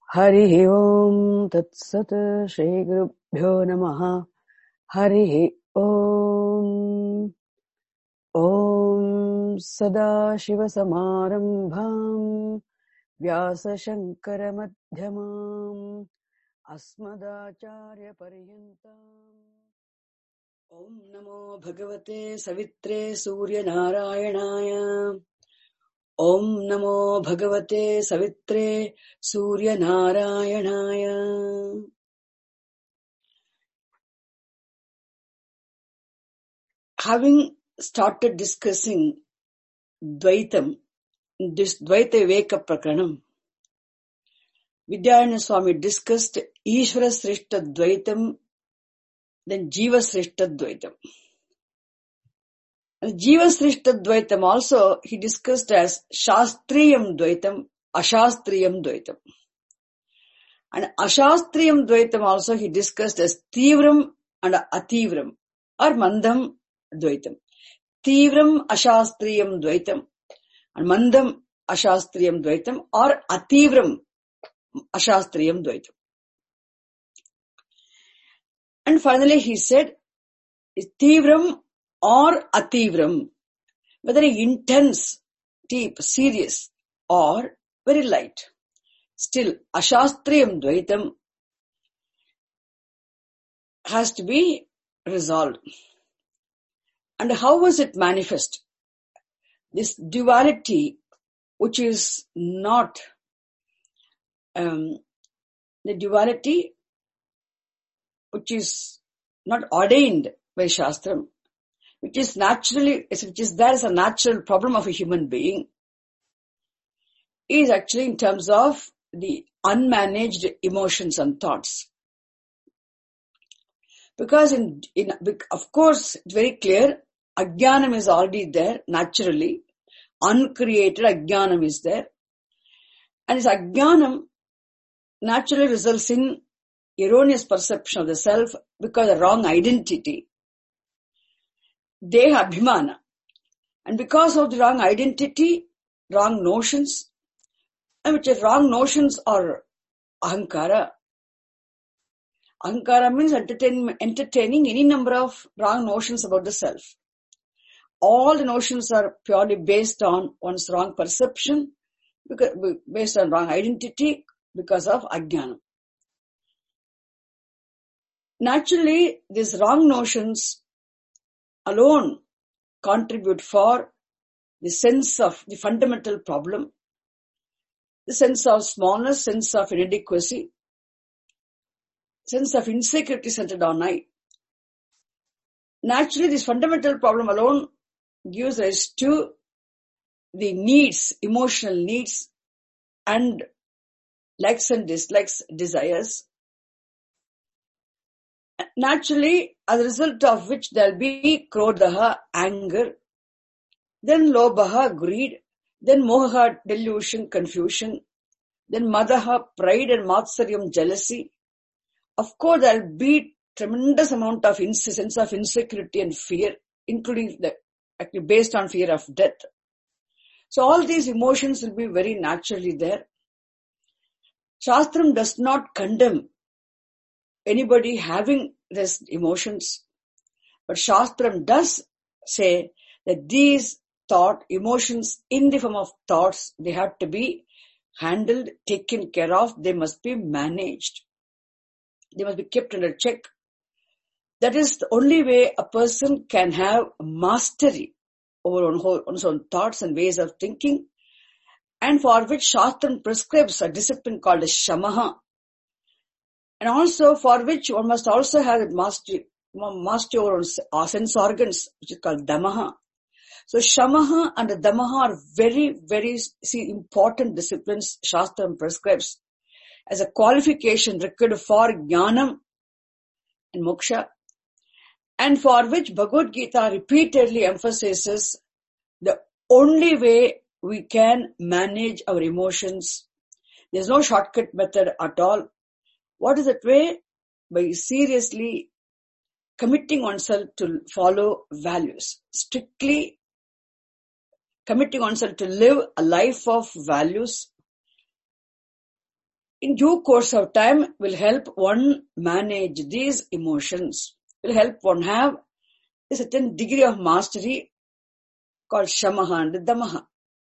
हरिः ओम् तत्सत् श्रीगुरुभ्यो नमः। हरिः ओम्। ॐ सदाशिवसमारम्भाम् व्यासशङ्करमध्यमाम् अस्मदाचार्यपर्यन्ताम्। ॐ नमो भगवते सवित्रे सूर्यनारायणाय। ॐ नमो भगवते सवित्रे सूर्यनारायणाय. Having started discussing Dvaitam, this Dvaita Viveka Prakranam, Vidyaranya Swami discussed Ishvara Srishta Dvaitam, then Jiva Srishta Dvaitam. And Jiva Srishta Dvaitam also he discussed as Shastriyam Dvaitam, Ashastriyam Dvaitam. And Ashastriyam Dvaitam also he discussed as Tivram and Ativram or Mandam Dvaitam. Tivram Ashastriyam Dvaitam and Mandam Ashastriyam Dvaitam or Ativram Ashastriyam Dvaitam. And finally he said, Tivram or Ativram, whether intense, deep, serious or very light. Still, Ashastriyam Dvaitam has to be resolved. And how was it manifest? This duality, which is not the duality which is not ordained by Shastram, which is there as a natural problem of a human being, is actually in terms of the unmanaged emotions and thoughts. Because of course, it's very clear, Ajnanam is already there naturally, uncreated Ajnanam is there, and this Ajnanam naturally results in erroneous perception of the self because of wrong identity, Deha Abhimana. And because of the wrong identity, wrong notions, and which are wrong notions are Ahankara. Ahankara means entertaining any number of wrong notions about the self. All the notions are purely based on one's wrong perception, based on wrong identity because of Ajnana. Naturally, these wrong notions alone contribute for the sense of the fundamental problem, the sense of smallness, sense of inadequacy, sense of insecurity centered on I. Naturally, this fundamental problem alone gives rise to the needs, emotional needs, and likes and dislikes, desires. Naturally, as a result of which there will be krodhaha, anger, then lobhaha, greed, then mohaha, delusion, confusion, then madaha, pride and matsaryam, jealousy. Of course, there will be tremendous amount of sense of insecurity and fear, including actually based on fear of death. So all these emotions will be very naturally there. Shastram does not condemn anybody having these emotions, but Shastram does say that these emotions in the form of thoughts, they have to be handled, taken care of, they must be managed. They must be kept under check. That is the only way a person can have mastery over one's own thoughts and ways of thinking, and for which Shastram prescribes a discipline called as Shamaha, and also for which one must also have mastery over our sense organs, which is called Damaha. So Shamaha and Damaha are very, very important disciplines Shastram prescribes as a qualification required for Jnanam and Moksha, and for which Bhagavad Gita repeatedly emphasizes the only way we can manage our emotions. There is no shortcut method at all. What is that way? By seriously committing oneself to follow values, strictly committing oneself to live a life of values, in due course of time will help one manage these emotions, will help one have a certain degree of mastery called shamaha and damaha.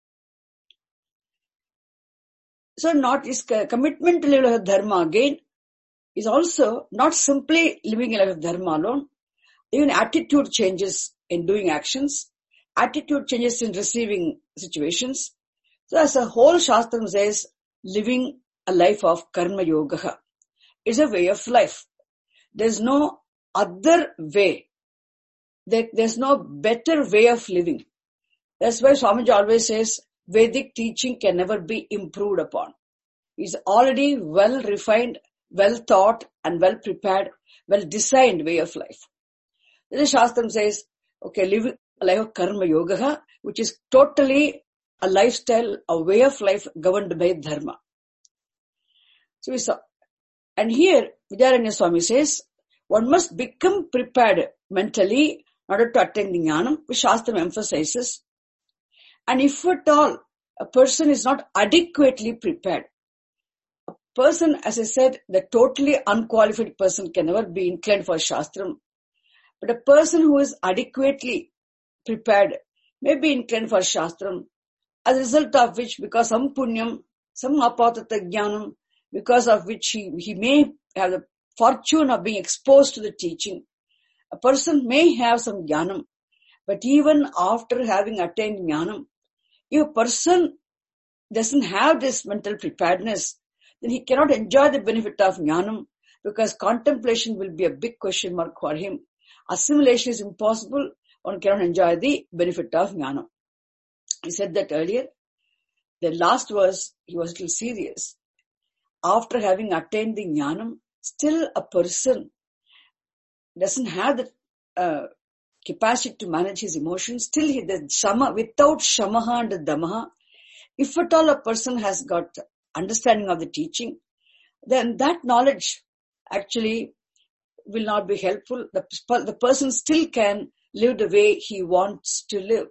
So not is commitment to live of dharma again is also not simply living a life of dharma alone. Even attitude changes in doing actions, attitude changes in receiving situations. So as a whole, Shastram says, living a life of karma yoga is a way of life. There's no other way. There's no better way of living. That's why Swamiji always says, Vedic teaching can never be improved upon. It's already well refined, well thought and well prepared, well designed way of life. Then the Shastram says, okay, live a life of karma yoga, which is totally a lifestyle, a way of life governed by dharma. So we saw. And here, Vidyaranya Swami says, one must become prepared mentally in order to attain the jnanam, which Shastram emphasizes. And if at all a person is not adequately prepared, a person, as I said, the totally unqualified person can never be inclined for Shastram. But a person who is adequately prepared may be inclined for Shastram, as a result of which, because some punyam, some apatata jnanam, because of which he may have the fortune of being exposed to the teaching. A person may have some jnanam, but even after having attained jnanam, if a person doesn't have this mental preparedness, then he cannot enjoy the benefit of jnanam, because contemplation will be a big question mark for him. Assimilation is impossible. One cannot enjoy the benefit of jnanam. He said that earlier. The last verse, he was a little serious. After having attained the jnanam, still a person doesn't have the capacity to manage his emotions. Still, without shamaha and damaha, if at all a person has got understanding of the teaching, then that knowledge actually will not be helpful. The person still can live the way he wants to live.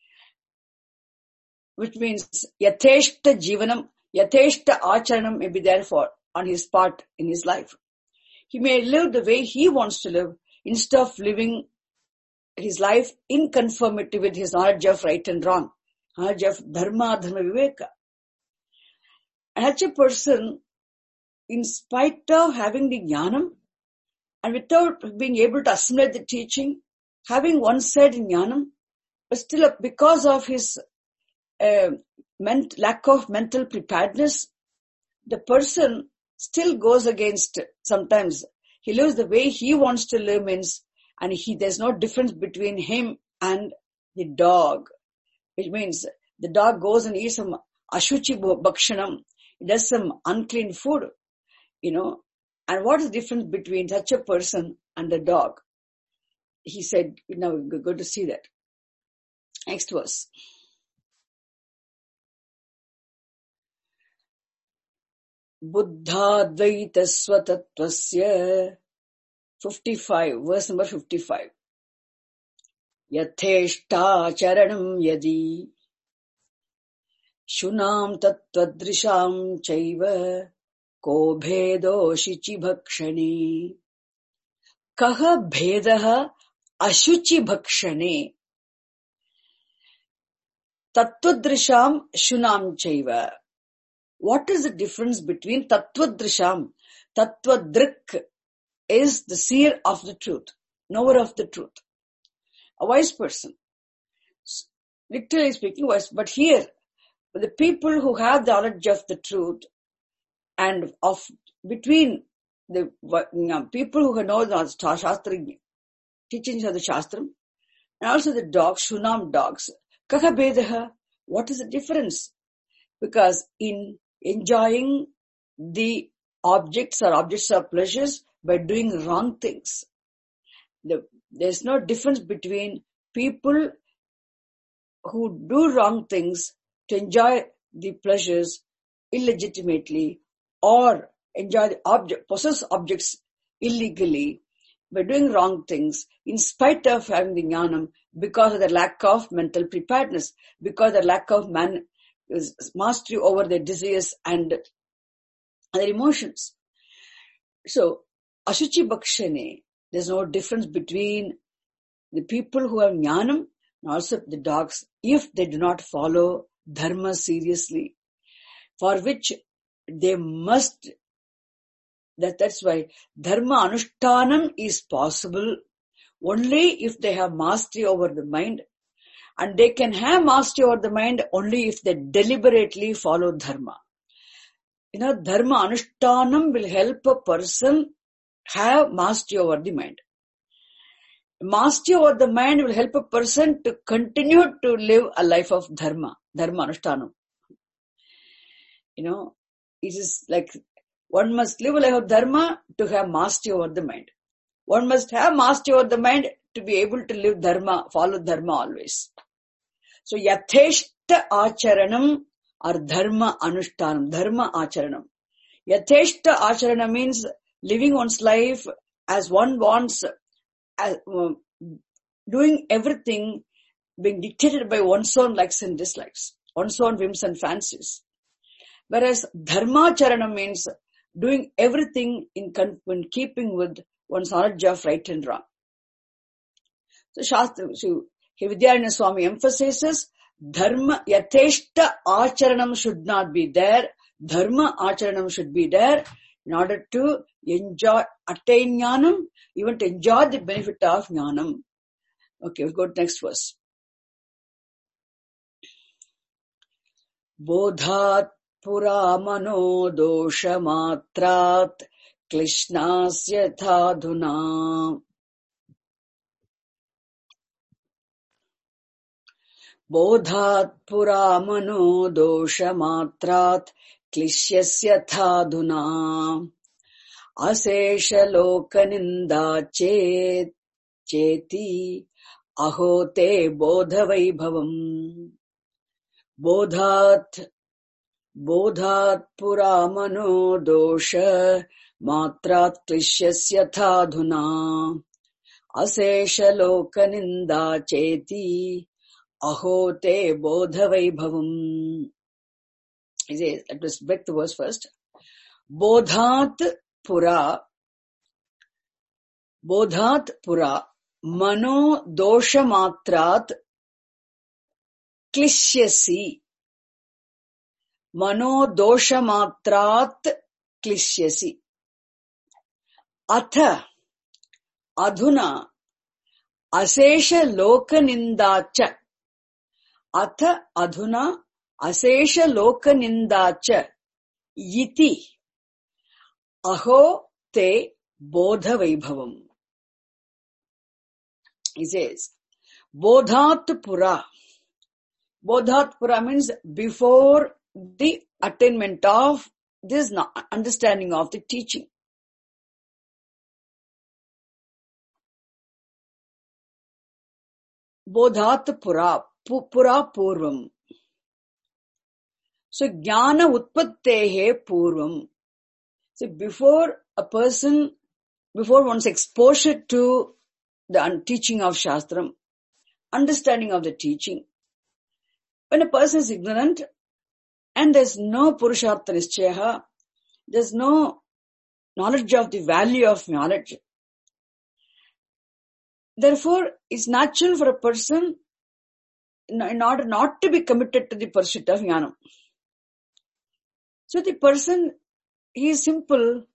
Which means yateshta jivanam, yateshta acharanam may be therefore on his part in his life. He may live the way he wants to live instead of living his life in conformity with his knowledge of right and wrong, knowledge of dharma viveka. And such a person, in spite of having the jnanam and without being able to assimilate the teaching, having one side in jnanam, but still because of his lack of mental preparedness, the person still goes against, sometimes he lives the way he wants to live means, and there's no difference between him and the dog, which means the dog goes and eats some ashuchi bhakshanam, he does some unclean food, and what is the difference between such a person and the dog? He said, now we're going to see that. Next verse. Buddhadvaita swatatvasya 55, verse number 55. Yatheshta charanam yadi shunam tattvadrisham chaiva ko bhedo shichi bhakshane kaha bhedaha ashuchi bhakshane tattvadrisham shunam chaiva. What is the difference between tattvadrisham? Tattvadrik is the seer of the truth, knower of the truth. A wise person. Literally speaking, wise. But here, the people who have the knowledge of the truth and of between the people who know the Shastra, teachings of the Shastram, and also the dogs, Shunam dogs. Kaha bedaha. What is the difference? Because in enjoying the objects of pleasures by doing wrong things, there's no difference between people who do wrong things to enjoy the pleasures illegitimately or enjoy possess objects illegally by doing wrong things in spite of having the jnanam, because of the lack of mental preparedness, because of the lack of mastery over their desires and other emotions. So, Ashuchi Bhakshane, there's no difference between the people who have jnanam and also the dogs, if they do not follow dharma seriously, for which they must, that's why dharma anushtanam is possible only if they have mastery over the mind, and they can have mastery over the mind only if they deliberately follow dharma. Dharma anushtanam will help a person have mastery over the mind. Mastery over the mind will help a person to continue to live a life of dharma anushtanam. It is like one must live a life of dharma to have mastery over the mind. One must have mastery over the mind to be able to live dharma, follow dharma always. So, yatheshta acharanam or dharma anushtanam, dharma acharanam. Yatheshta acharanam means living one's life as one wants, doing everything being dictated by one's own likes and dislikes, one's own whims and fancies. Whereas dharmacharanam means doing everything in keeping with one's knowledge of right and wrong. So Vidyaranya Swami emphasizes dharma, yatheshta acharanam should not be there, dharma acharanam should be there in order to attain jnanam, even to enjoy the benefit of jnanam. Okay, we'll go to next verse. Bodhat pura mano dosha matrat klishnas yathadhuna. Bodhat pura mano dosha matrat klishnas yathadhuna. Asesha loka ninda cheti ahote bodha vaibhavam. Bodhat pura mano dosha matrat klishnas yathadhuna. Asesha loka ninda cheti ahote bodha vaibhavam. Let's break the verse first. Bodhat pura mano dosha matrat klishyasi. Mano dosha matrat klishyasi. Atha adhuna asesha loka nindacha. Atha adhuna asesha loka nindacha yiti aho te bodha vaibhavam. He says, bodhat pura. Bodhat pura means before the attainment of this understanding of the teaching. Bodhat pura, pura purvam. So, jnana utpattehe purvam. So, before one's exposure to the teaching of Shastram, understanding of the teaching, when a person is ignorant and there's no Purushartha Nischaya, there's no knowledge of the value of knowledge, therefore it's natural for a person in order not to be committed to the pursuit of jnana. So the person, he is simple,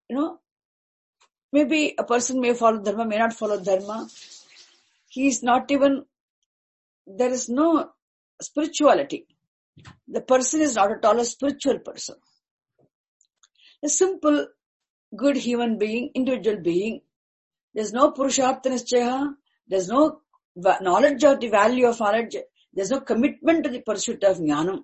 maybe a person may follow dharma, may not follow dharma. He is not even, there is no spirituality. The person is not at all a spiritual person. A simple, good human being, individual being. There's no Purushartha Nischaya. There's no knowledge of the value of knowledge. There's no commitment to the pursuit of jnanam.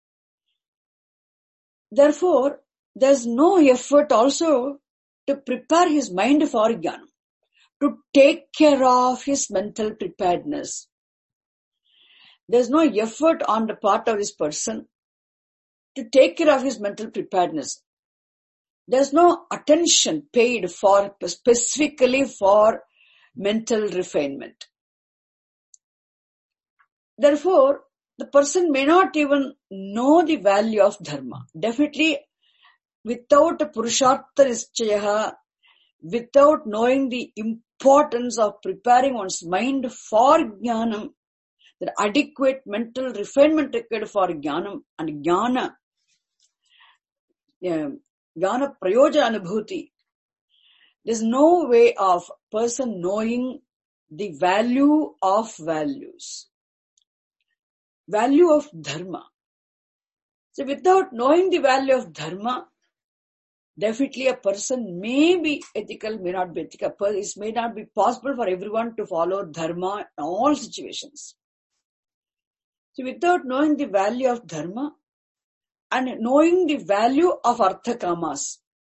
Therefore, there's no effort also to prepare his mind for jnanam, to take care of his mental preparedness. There's no effort on the part of this person to take care of his mental preparedness. There's no attention paid for specifically for mental refinement. Therefore, the person may not even know the value of dharma. Definitely, without a purushartha nischaya, without knowing the importance of preparing one's mind for jnanam, the adequate mental refinement required for jnanam and jnana prayoja anubhuti, there's no way of person knowing the value of values, value of dharma. So without knowing the value of dharma, definitely a person may be ethical, may not be ethical. It may not be possible for everyone to follow dharma in all situations. So without knowing the value of dharma and knowing the value of artha kamas,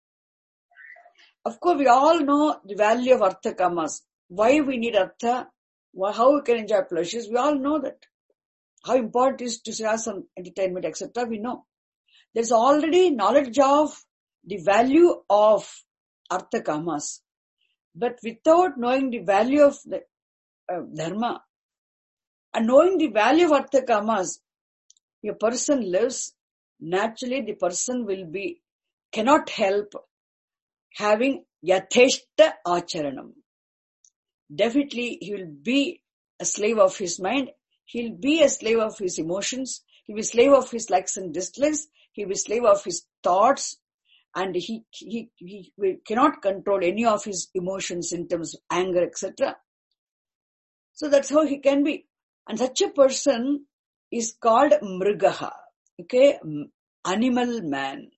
of course we all know the value of artha kamas. Why we need artha, how we can enjoy pleasures, we all know that. How important it is to have some entertainment, etc. we know. There's already knowledge of the value of artha kamas. But without knowing the value of the dharma and knowing the value of artha kamas, a person lives, naturally the person cannot help having yatheshta acharanam. Definitely he will be a slave of his mind, he'll be a slave of his emotions, he'll be a slave of his likes and dislikes, he'll be a slave of his thoughts, and he cannot control any of his emotions in terms of anger, etc. So that's how he can be. And such a person is called mrigaha, okay, animal man.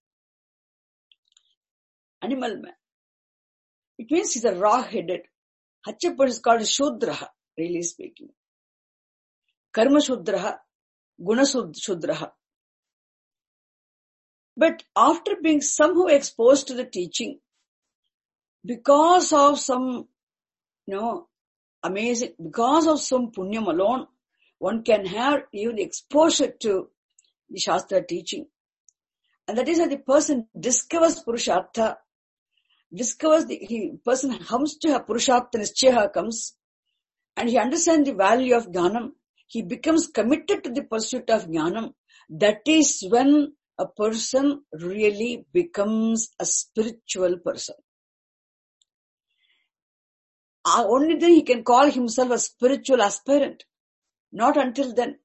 Animal man. It means he's a raw-headed. Such a person is called shudraha, really speaking. Karma shudraha, guna shudraha. But after being somehow exposed to the teaching, because of some, amazing, because of some punyam alone, one can have even exposure to the Shastra teaching. And that is how the person discovers Purushartha, person comes to have Purushartha Nischaya comes, and he understands the value of Jnanam. He becomes committed to the pursuit of Jnanam. That is when a person really becomes a spiritual person. Only then he can call himself a spiritual aspirant. Not until then.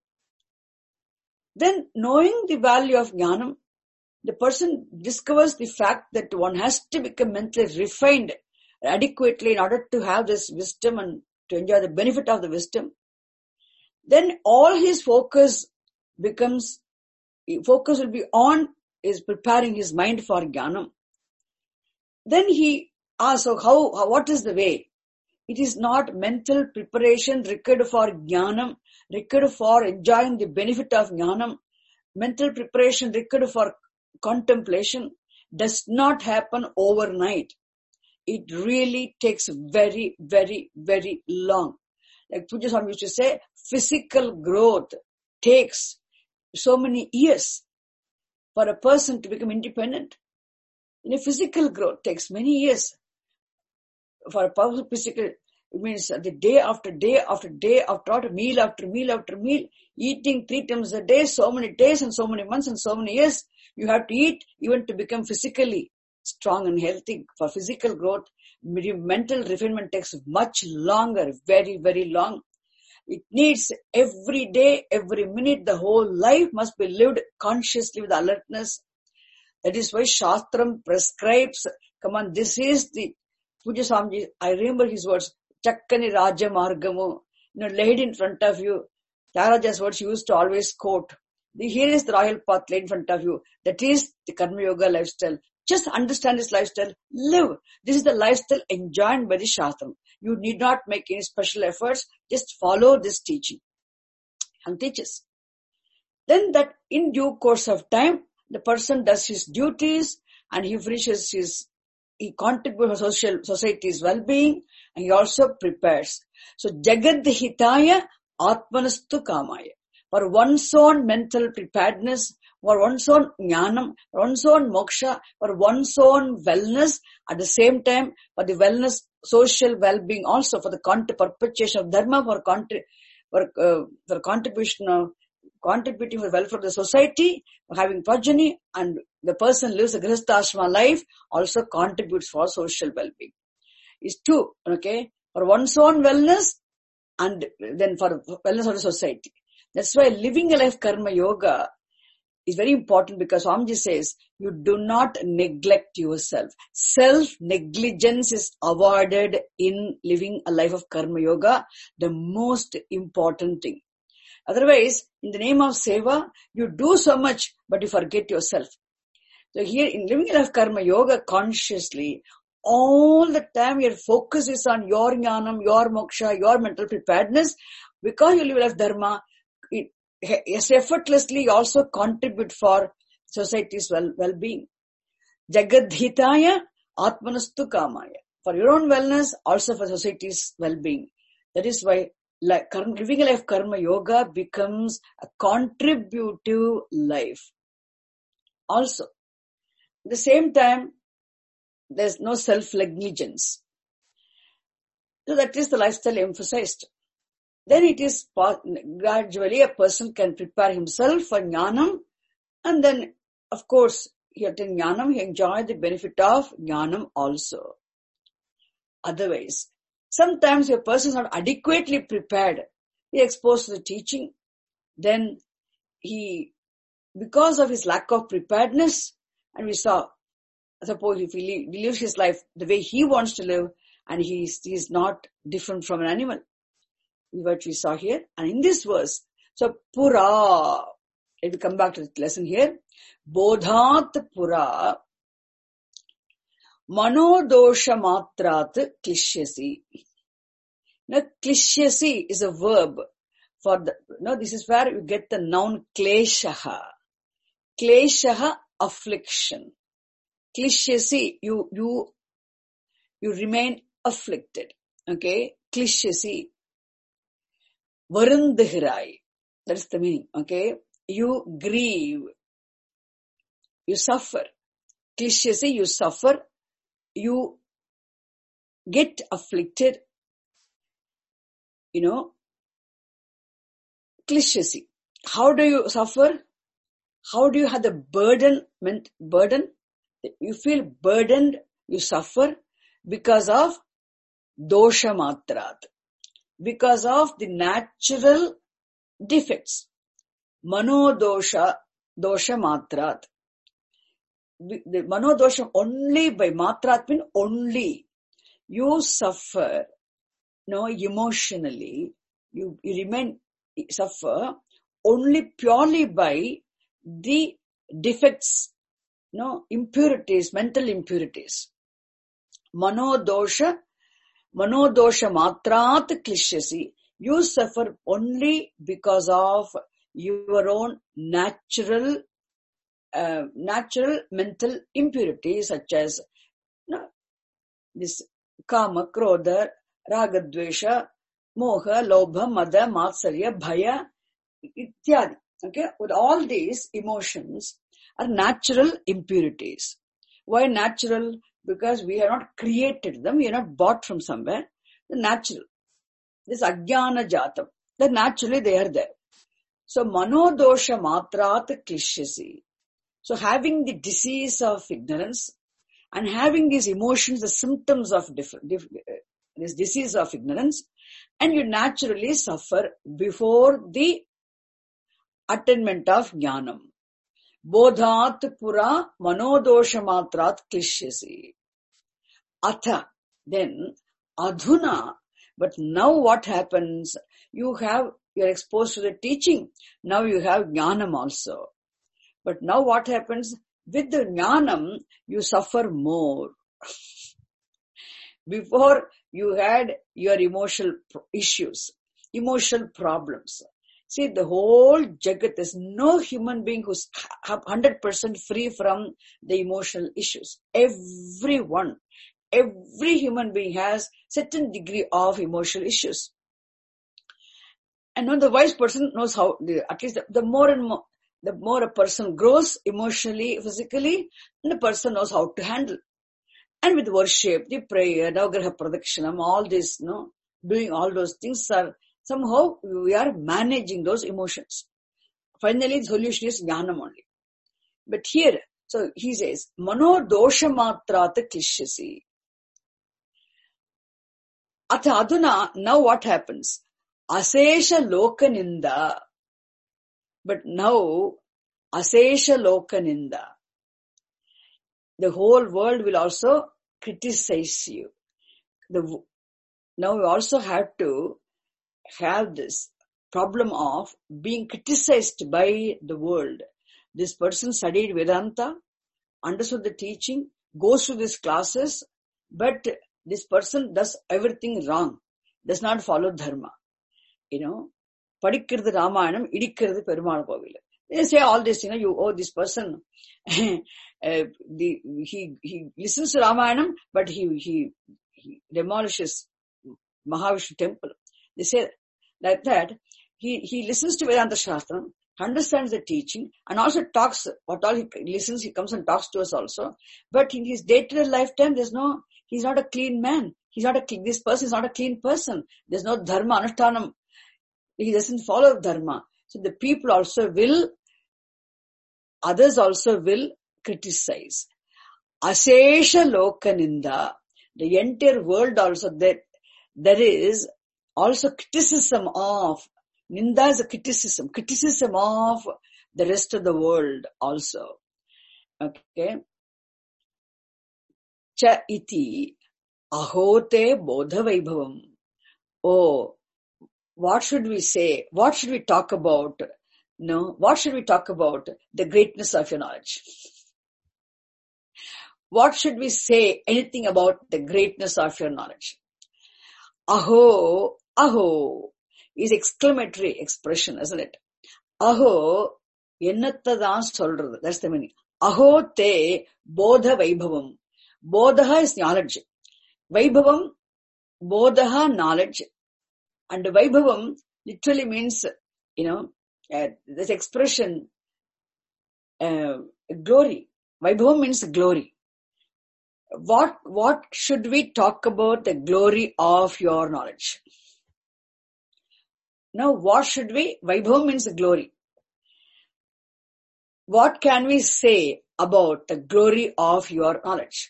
Then knowing the value of Jnanam, the person discovers the fact that one has to become mentally refined adequately in order to have this wisdom and to enjoy the benefit of the wisdom. Then all his focus will be on is preparing his mind for Jnanam. Then he asks, so what is the way? It is not mental preparation required for Jnanam, required for enjoying the benefit of Jnanam. Mental preparation required for contemplation does not happen overnight. It really takes very, very, very long. Like Pujya Swami used to say, physical growth takes so many years for a person to become independent. In a physical growth takes many years. For a powerful physical, it means the day after day after day after meal after meal after meal, eating 3 times a day, so many days and so many months and so many years, you have to eat even to become physically strong and healthy. For physical growth, mental refinement takes much longer, very, very long. It needs every day, every minute, the whole life must be lived consciously with alertness. That is why Shastram prescribes, come on, this is the Pujya Swamiji, I remember his words, Chakkani Raja Margamu, laid in front of you. Tyagaraja's words he used to always quote. Here is the royal path laid in front of you. That is the Karma Yoga lifestyle. Just understand this lifestyle, live. This is the lifestyle enjoined by the Shastram. You need not make any special efforts, just follow this teaching and teaches. Then that in due course of time, the person does his duties and he contributes to society's well-being and he also prepares. So, Jagad Hitaya Atmanastu Kamaya. For one's own mental preparedness, for one's own jnanam, for one's own moksha, for one's own wellness, at the same time for the wellness, social well-being also, for the perpetuation of dharma, for contribution of contributing for the welfare of the society, having progeny, and the person lives a grihastha life, also contributes for social well-being. It's two, okay, for one's own wellness and then for the wellness of the society. That's why living a life karma yoga is very important, because Swamiji says, you do not neglect yourself. Self-negligence is avoided in living a life of karma yoga, the most important thing. Otherwise, in the name of seva, you do so much, but you forget yourself. So here, in living a life of karma yoga consciously, all the time your focus is on your jnanam, your moksha, your mental preparedness. Because you live a life dharma, yes, effortlessly you also contribute for society's well-being. Jagadhitaya atmanastu kamaya. For your own wellness, also for society's well-being. That is why living a life karma yoga becomes a contributive life. Also, at the same time, there's no self-negligence. So that is the lifestyle emphasized. Then it is gradually a person can prepare himself for jnanam, and then, of course, he attains jnanam, he enjoys the benefit of jnanam also. Otherwise, sometimes a person is not adequately prepared, he is exposed to the teaching, then because of his lack of preparedness, and we saw, suppose if he lives his life the way he wants to live, and he is not different from an animal. What we saw here. And in this verse, so pura, if we come back to the lesson here, bodhat pura, manodosha matrat klishyasi. Now, klishyasi is a verb for this is where you get the noun kleshaha. Kleshaha, affliction. Klishyasi, you remain afflicted. Okay? Klishyasi. Varundihirai. That is the meaning. Okay? You grieve. You suffer. Klishyasi, you suffer. You get afflicted. Klishyasi. How do you suffer? How do you have the burden? You feel burdened. You suffer because of dosha matrat. Because of the natural defects. Manodosha, dosha matrat. The manodosha only by matrat means only. You suffer, emotionally. You suffer only purely by the defects, impurities, mental impurities. Manodosha matrat klishyasi. You suffer only because of your own natural mental impurities, such as this kama, krodha, ragadvesha, moha, lobha, mada, matsarya, bhaya, ityadi. Okay, with all these emotions are natural impurities. Why natural? Because we have not created them, we are not bought from somewhere. They're natural. This ajnana jatam. That naturally they are there. So manodosha matrat klishyasi. So having the disease of ignorance and having these emotions, the symptoms of this disease of ignorance, and you naturally suffer before the attainment of jnanam. Bodhat pura manodosha matrat klishyasi. Atha, then adhuna. But now what happens? You're exposed to the teaching. Now you have jnanam also. But now what happens? With the jnanam, you suffer more. Before you had your emotional issues, emotional problems. See, the whole jagat, there's no human being who's 100% free from the emotional issues. Every human being has certain degree of emotional issues. And when the wise person knows how, at least the more a person grows emotionally, physically, the person knows how to handle. And with worship, the prayer, Navagraha Pradakshinam, all this, doing all those things are somehow we are managing those emotions. Finally, the solution is jnanam only. But here, so he says, mano dosha matrata klishyasi. Atha aduna, now what happens? Asesha loka ninda. But now, asesha loka ninda. The whole world will also criticize you. Now we also have to have this problem of being criticized by the world. This person studied Vedanta, understood the teaching, goes to these classes, but this person does everything wrong, does not follow dharma. Padikkirathu Ramayanam, idikkirathu Perumal Kovil. They say all this, this person, he listens to Ramayanam, but he demolishes Mahavishnu temple. They say like that, he listens to Vedanta Shastram, understands the teaching, and also talks, what all he listens, he comes and talks to us also. But in his day-to-day lifetime, he's not a clean man. This person is not a clean person. There's no dharma, anushtanam. He doesn't follow dharma. So the people others also will criticize. Asesha lokaninda. The entire world also, there is also criticism of, ninda is a criticism of the rest of the world also. Okay. Cha iti ahote bodha vaibhavam. Oh, what should we say? What should we talk about? What should we talk about? The greatness of your knowledge. What should we say anything about the greatness of your knowledge? Aho is exclamatory expression, isn't it? Aho, ennatthadan solradhu. That's the meaning. Aho te bodha vaibhavam. Bodha is knowledge. Vaibhavam, bodha, knowledge. And vaibhavam literally means, this expression, glory. Vaibhavam means glory. What should we talk about the glory of your knowledge? Now, what should we? Vaibhavam means glory. What can we say about the glory of your knowledge?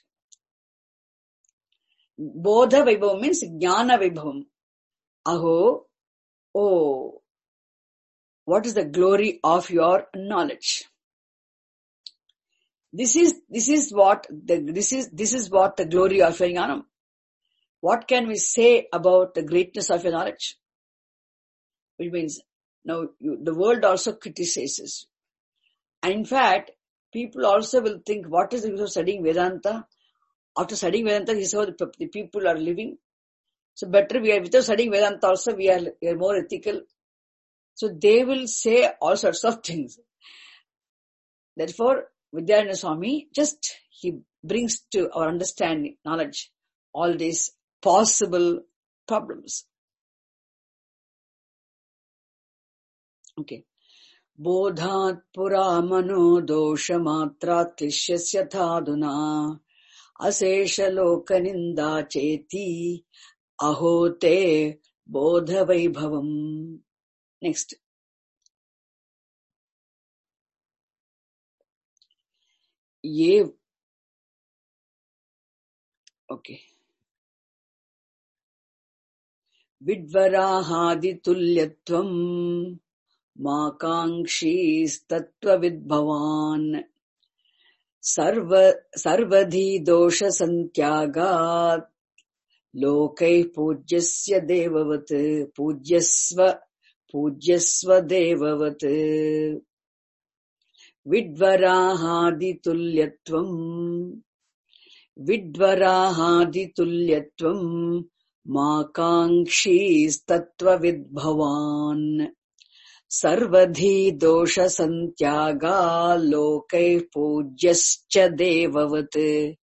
Bodha vaibhavam means jnana vaibhavam. Aho, oh, what is the glory of your knowledge? This is what the glory of your jnanam. What can we say about the greatness of your knowledge? Which means, now the world also criticizes. And in fact, people also will think, what is the use of studying Vedanta? After studying Vedanta, this is how the people are living. So better without studying Vedanta also, we are more ethical. So they will say all sorts of things. Therefore, Vidyaranyana Swami, he brings to our understanding, knowledge, all these possible problems. Okay. Bodhat pura mano dosha matrat klishyasya thaduna asesha loka ninda cheti ahote bodha vaibhavam. Next. Okay. Vidvarahadi tulyatvam Makangshis tattva vidbhavan sarvadhi dosha santyagat lokai pujyasya devavat pujyasva devavat vidvarahadi tulyatvam makangshis tattva vidbhavan sarvadhi dosha santyaga lokai pujyascha devavat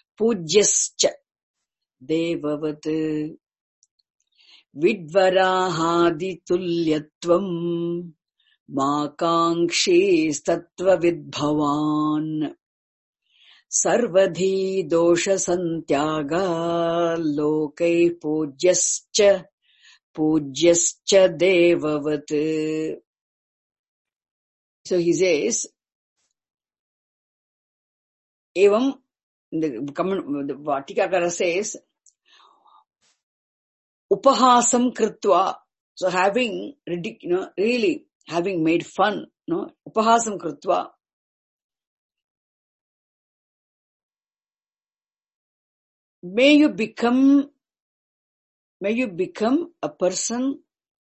vidvarahadi tulyatvam makangshis tattva vidbhavan sarvadhi dosha santyaga lokai pujyascha devavat. So he says, Evam, the Vatikakara says, Upahasam Kritva. So having, really having made fun, Upahasam Kritva. May you become a person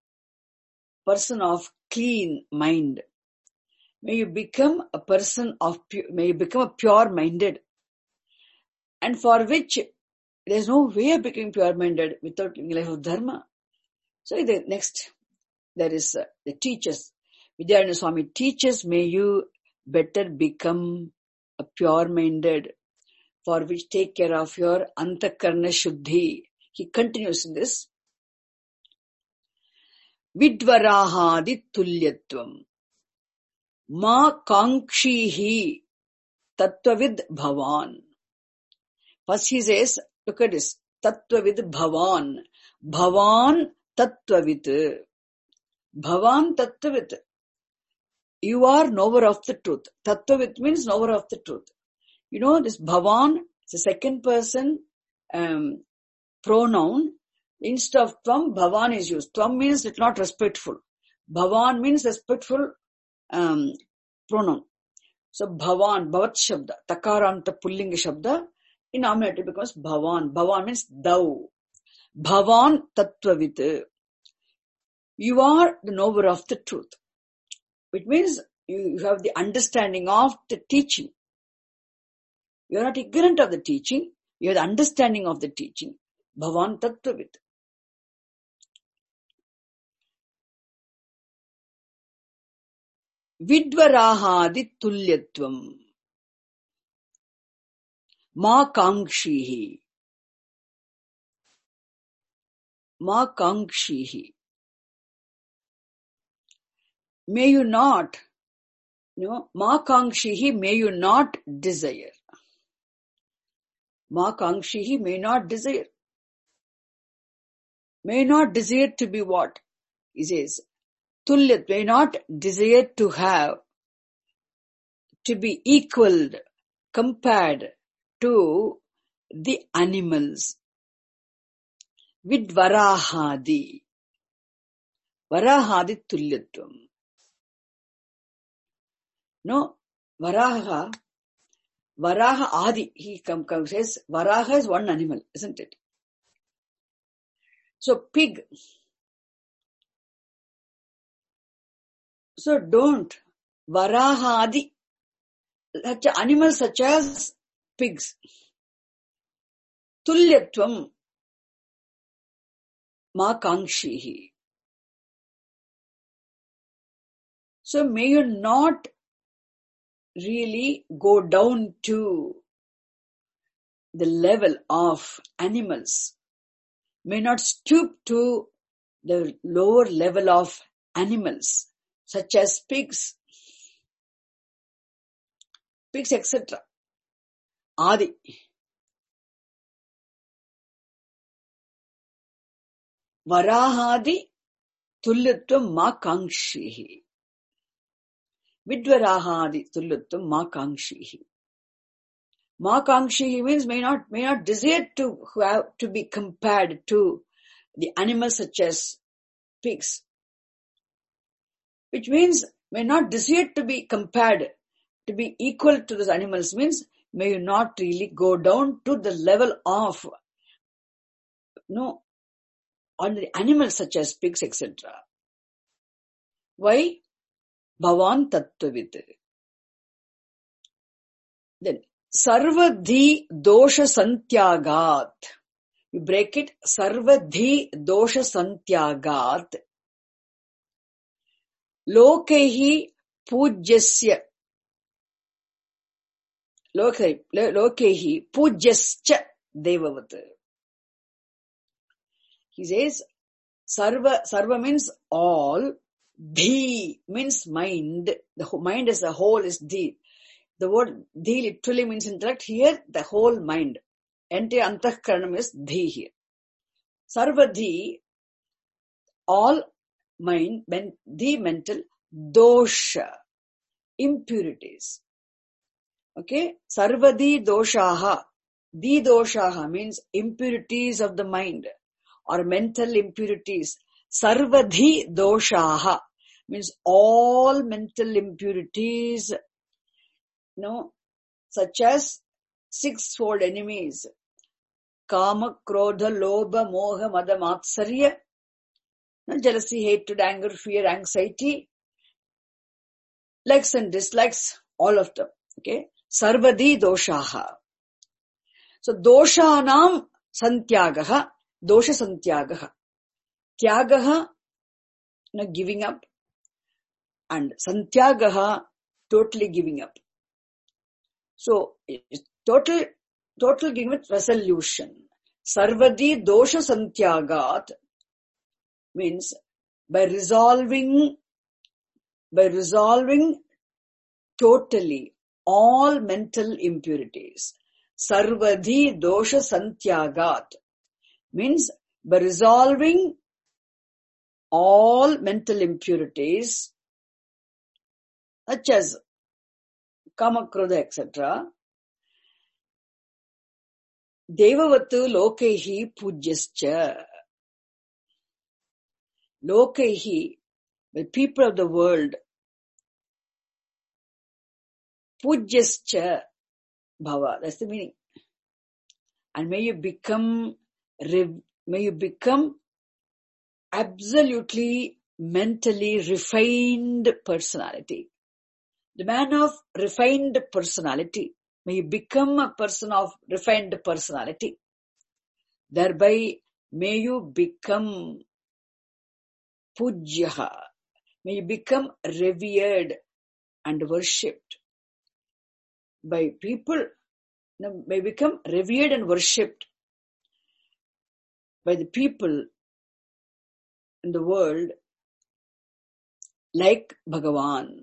of clean mind. May you become a pure-minded, and for which there is no way of becoming pure-minded without living a life of dharma. So the next, there is the teachers. Vidyaranyana Swami teaches, may you better become a pure-minded, for which take care of your antakarna shuddhi. He continues in this. Vidvarahadi tulyatvam. Ma kangshihi tattvavid bhavan. First he says, look at this, tattvavid bhavan. Bhavan tattvavid. Bhavan tattvavid. You are knower of the truth. Tattvavid means knower of the truth. This bhavan, it's a second person pronoun. Instead of tvam, bhavan is used. Tvam means it's not respectful. Bhavan means respectful pronoun. So bhavan, bhavat shabda, takaranta pullinga shabda, in nominative becomes bhavan. Bhavan means thou. Bhavan tattvavit. You are the knower of the truth. Which means you have the understanding of the teaching. You are not ignorant of the teaching, you have the understanding of the teaching. Bhavan tattvavit. Vidvarahadi tulyatvam. Ma kangshihi. Ma kangshihi. May you not, ma kangshihi, may you not desire. Ma kangshihi, may not desire. May not desire to be what? He says, tulyat, may not desire to have, to be equaled, compared to the animals. Vidvarahadi. Varahadi tulyatvam. No, Varaha Adi, he says, Varaha is one animal, isn't it? So pig. So don't. Varaha Adi. Animals such as pigs. Tulyatvam. Ma kangshihi. So may you not really go down to the level of animals. May not stoop to the lower level of animals, such as pigs, etc. Adi. Varahadi tulyatvam ma kangshihi. Vidvarahadi tulyatvam ma kangshihi. Ma kangshihi means may not desire to be compared to the animals such as pigs. Which means may not desire to be compared, to be equal to those animals, means may you not really go down to the level of on the animals such as pigs, etc. Why? Bhavan tattvavid. Then sarvadhi dosha santyagat. You break it. Sarvadhi dosha santyagat. Lokehi pujyasya. Lokehi pujyascha devavat. He says, sarva means all. Dhi means mind. The mind as a whole is dhi. The word dhi literally means intellect. Here, the whole mind. Entire antahkaranam is dhi here. Sarva dhi, all mind, dhi mental, dosha. impurities. Okay? Sarvadi doshaha. Di doshaha means impurities of the mind or mental impurities. Sarvadhi doshaha means all mental impurities, such as sixfold enemies. Kama, Krodha, Lobha, Moha, Mada, Matsarya. Jealousy, hatred, anger, fear, anxiety, likes and dislikes, all of them. Okay? Sarvadi doshaha. So, doshanam santyagaha, dosha santyagaha. Tyagaha, giving up, and santyagaha, totally giving up. So, total giving with resolution. Sarvadi dosha santyagat means by resolving totally all mental impurities. Sarvadhi dosha santyagat means by resolving all mental impurities such as kama, krodha, etc. Devavatu lokehi pujyascha. Lokehi, the people of the world, pujyascha bhava, that's the meaning. And may you become absolutely mentally refined personality. The man of refined personality. May you become a person of refined personality. Thereby, may you become pujyaha. May you become revered and worshipped by people. May become revered and worshipped by the people in the world like Bhagavan.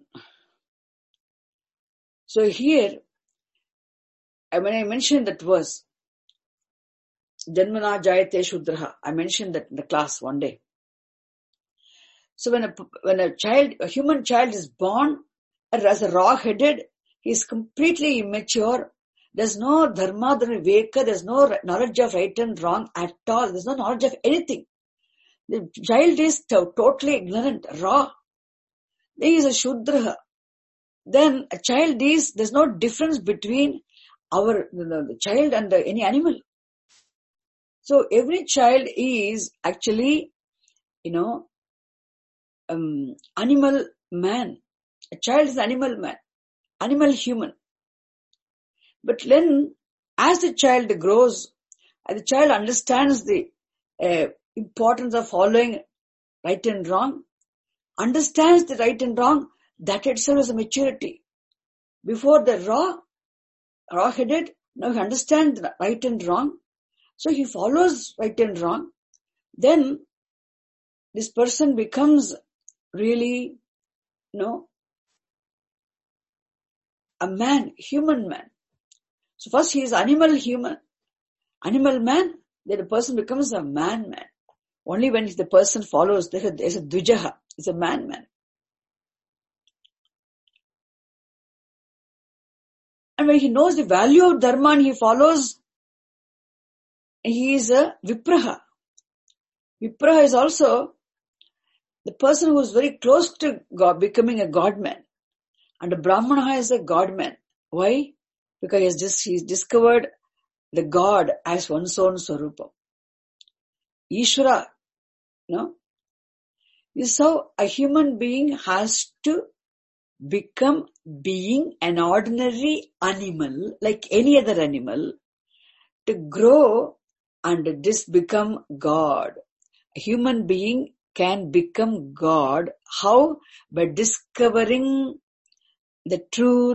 So here, when I mentioned that verse, Janmana Jayate Shudraha, I mentioned that in the class one day. So when a human child is born as a raw-headed, he is completely immature. There's no dharma, viveka, there's no knowledge of right and wrong at all. There's no knowledge of anything. The child is totally ignorant, raw. He is a Shudraha. Then a child there's no difference between the child and any animal. So every child is actually, animal man. A child is animal man, animal human. But then, as the child grows, as the child understands the importance of following right and wrong, understands the right and wrong, that itself is a maturity. Before the raw-headed, now he understands the right and wrong, so he follows right and wrong. Then this person becomes really, a man, human man. So first he is animal man, then the person becomes a man. Only when the person follows, there's a dvijaha, it's a man. And when he knows the value of dharma and he follows, he is a vipraha. Vipraha is also the person who is very close to God, becoming a godman. And a brahmana is a godman. Why? Because he's discovered the God as one's own swarupa. Ishvara, This is how a human being has to become being an ordinary animal, like any other animal, to grow and become God. A human being can become God. How? By discovering the truth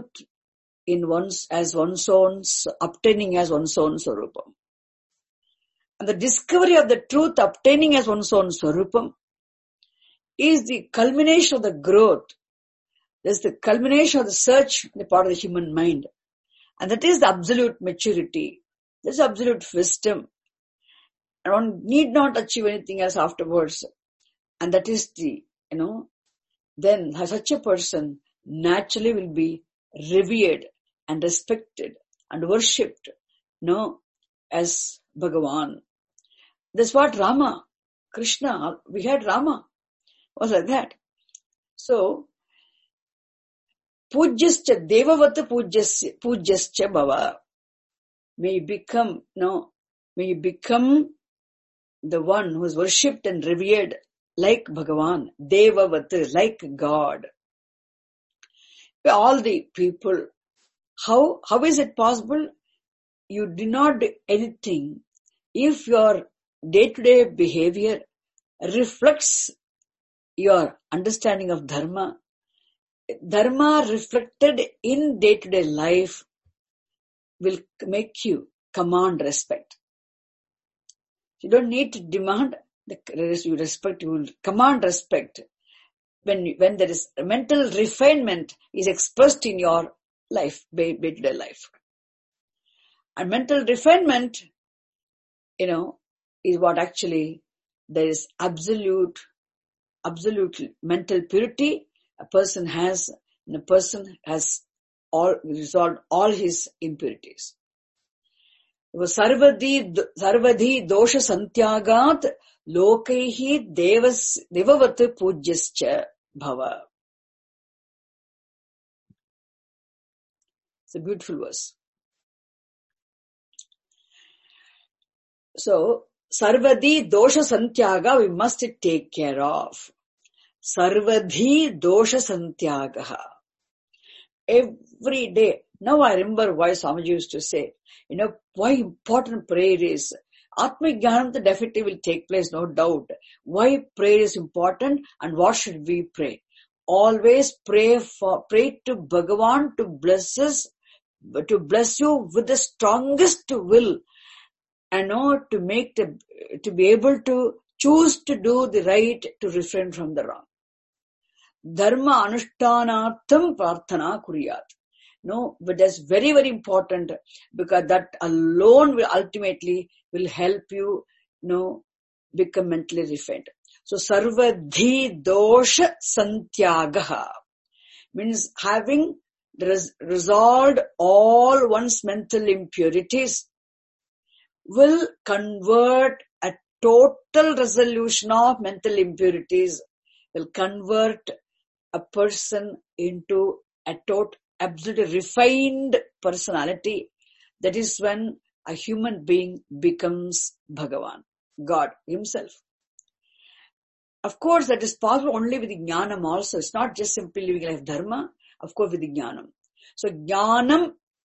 obtaining as one's own swarupam. And the discovery of the truth obtaining as one's own swarupam is the culmination of the growth. That's the culmination of the search on the part of the human mind. And that is the absolute maturity. That's absolute wisdom. And one need not achieve anything else afterwards. And that is then such a person naturally will be revered and respected and worshipped, as Bhagavan. That's what Rama, Krishna, we had Rama, was like that. So, Pujyascha, Devavata Pujyascha Bhava. May you become the one who is worshipped and revered like Bhagavan, Devavat, like God. All the people, how is it possible? You do not do anything if your day-to-day behavior reflects your understanding of Dharma. Dharma reflected in day-to-day life will make you command respect. You don't need to demand you respect, you will command respect. When there is mental refinement is expressed in your life, day-to-day life. And mental refinement, is what actually there is absolute mental purity. A person has resolved all his impurities. Sarvadhi dosha santyagat lokaihi devavat pujyascha bhava. It's a beautiful verse. So, sarvadhi dosha santyaga we must take care of. Sarvadhi dosha santyagaha. Every day. Now I remember why Swamiji used to say, why important prayer is. Atmik Jnanam definitely will take place, no doubt. Why prayer is important and what should we pray? Always pray to Bhagavan to bless us, to bless you with the strongest will, and to be able to choose to do the right, to refrain from the wrong. Dharma anushthanartham prarthana kuriyat. But that's very, very important, because that alone will ultimately help you, become mentally refined. So, sarvadhi dosha santyagaha means having resolved all one's mental impurities will convert a total resolution of mental impurities, will convert a person into a absolutely refined personality. That is when a human being becomes Bhagavan, God himself. Of course, that is possible only with Jnanam also. It's not just simply living life Dharma, of course with Jnanam. So Jnanam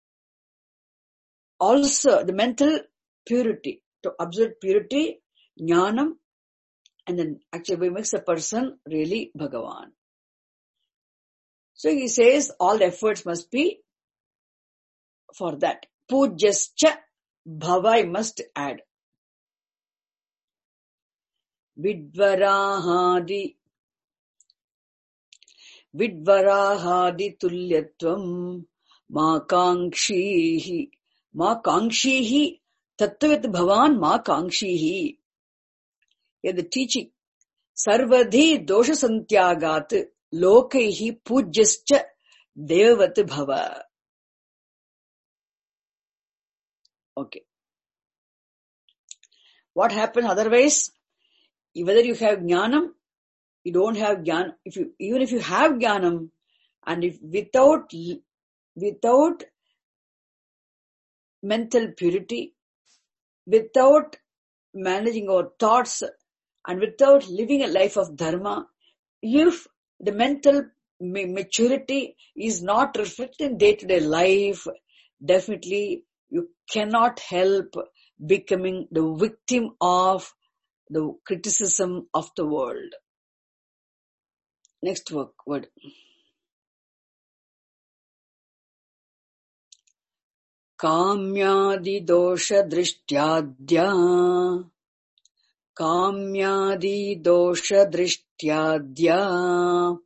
also, the mental purity, to absolute purity, Jnanam, and then actually makes a person really Bhagavan. So he says all the efforts must be for that. Pujyascha bhava, I must add. Vidvarahadi tulyatvam makangshihi tattvavat bhavan makangshihi. Here the teaching. Sarvadhi dosha santyagat lokaihi pujyascha devavat bhava. Okay. What happens otherwise? Whether you have jnanam, you don't have jnanam, even if you have jnanam, and if without mental purity, without managing our thoughts, and without living a life of dharma, if the mental maturity is not reflected in day-to-day life, definitely you cannot help becoming the victim of the criticism of the world. Next word. Kamyadi dosha drishtyaadya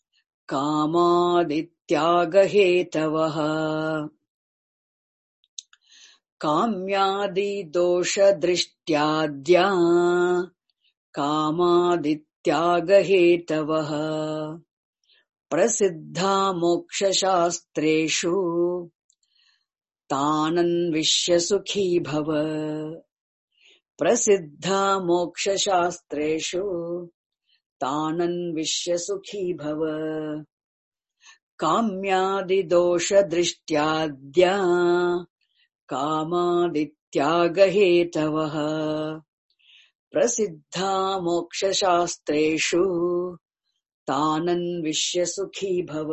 kamadityaga Kamyadi dosha drishtyaadya kamadityaga प्रसिद्धा मोक्षशास्त्रेषु तानन्विष्य सुखी भव. प्रसिद्धा मोक्षशास्त्रेषु तानन्विष्य सुखी भव. काम्यादिदोषदृष्ट्याद्या कामादित्यागहेतवः प्रसिद्धा मोक्षशास्त्रेषु तानन्विष्य सुखी भव.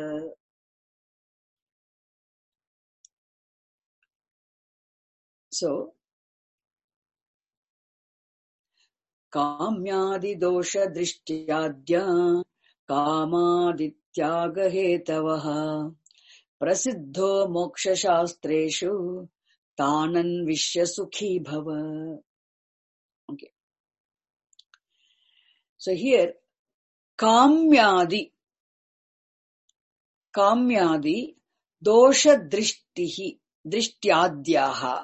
So, काम्यादिदोषदृष्ट्याद्या कामादित्यागहेतवः प्रसिद्धो मोक्षशास्त्रेषु तानन्विष्य सुखी bhava. Okay. So here, kamyadi dosha drishtyaadyaha.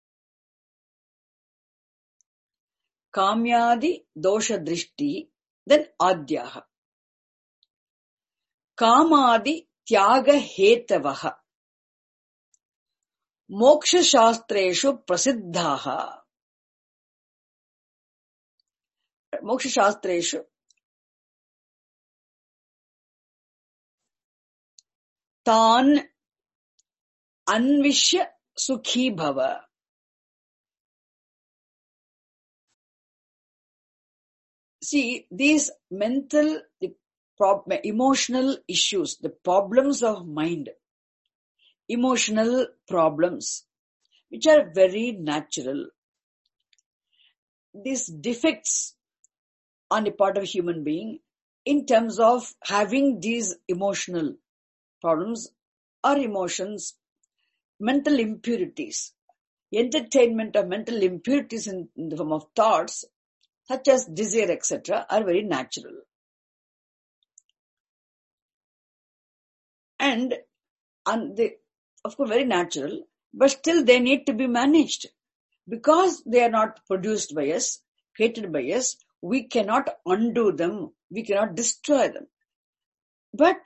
Kamyadi dosha drishti, then adyaha. Kamadi tyaga hetavaha. Moksha shastreshu prasiddhaha. Moksha shastreshu tan anvishya sukhi bhava. See, these mental, emotional issues, the problems of mind, emotional problems, which are very natural. These defects on the part of a human being in terms of having these emotional problems or emotions, mental impurities, entertainment of mental impurities in the form of thoughts, such as desire, etc., are very natural. And they, of course, very natural, but still they need to be managed. Because they are not produced by us, created by us, we cannot undo them, we cannot destroy them. But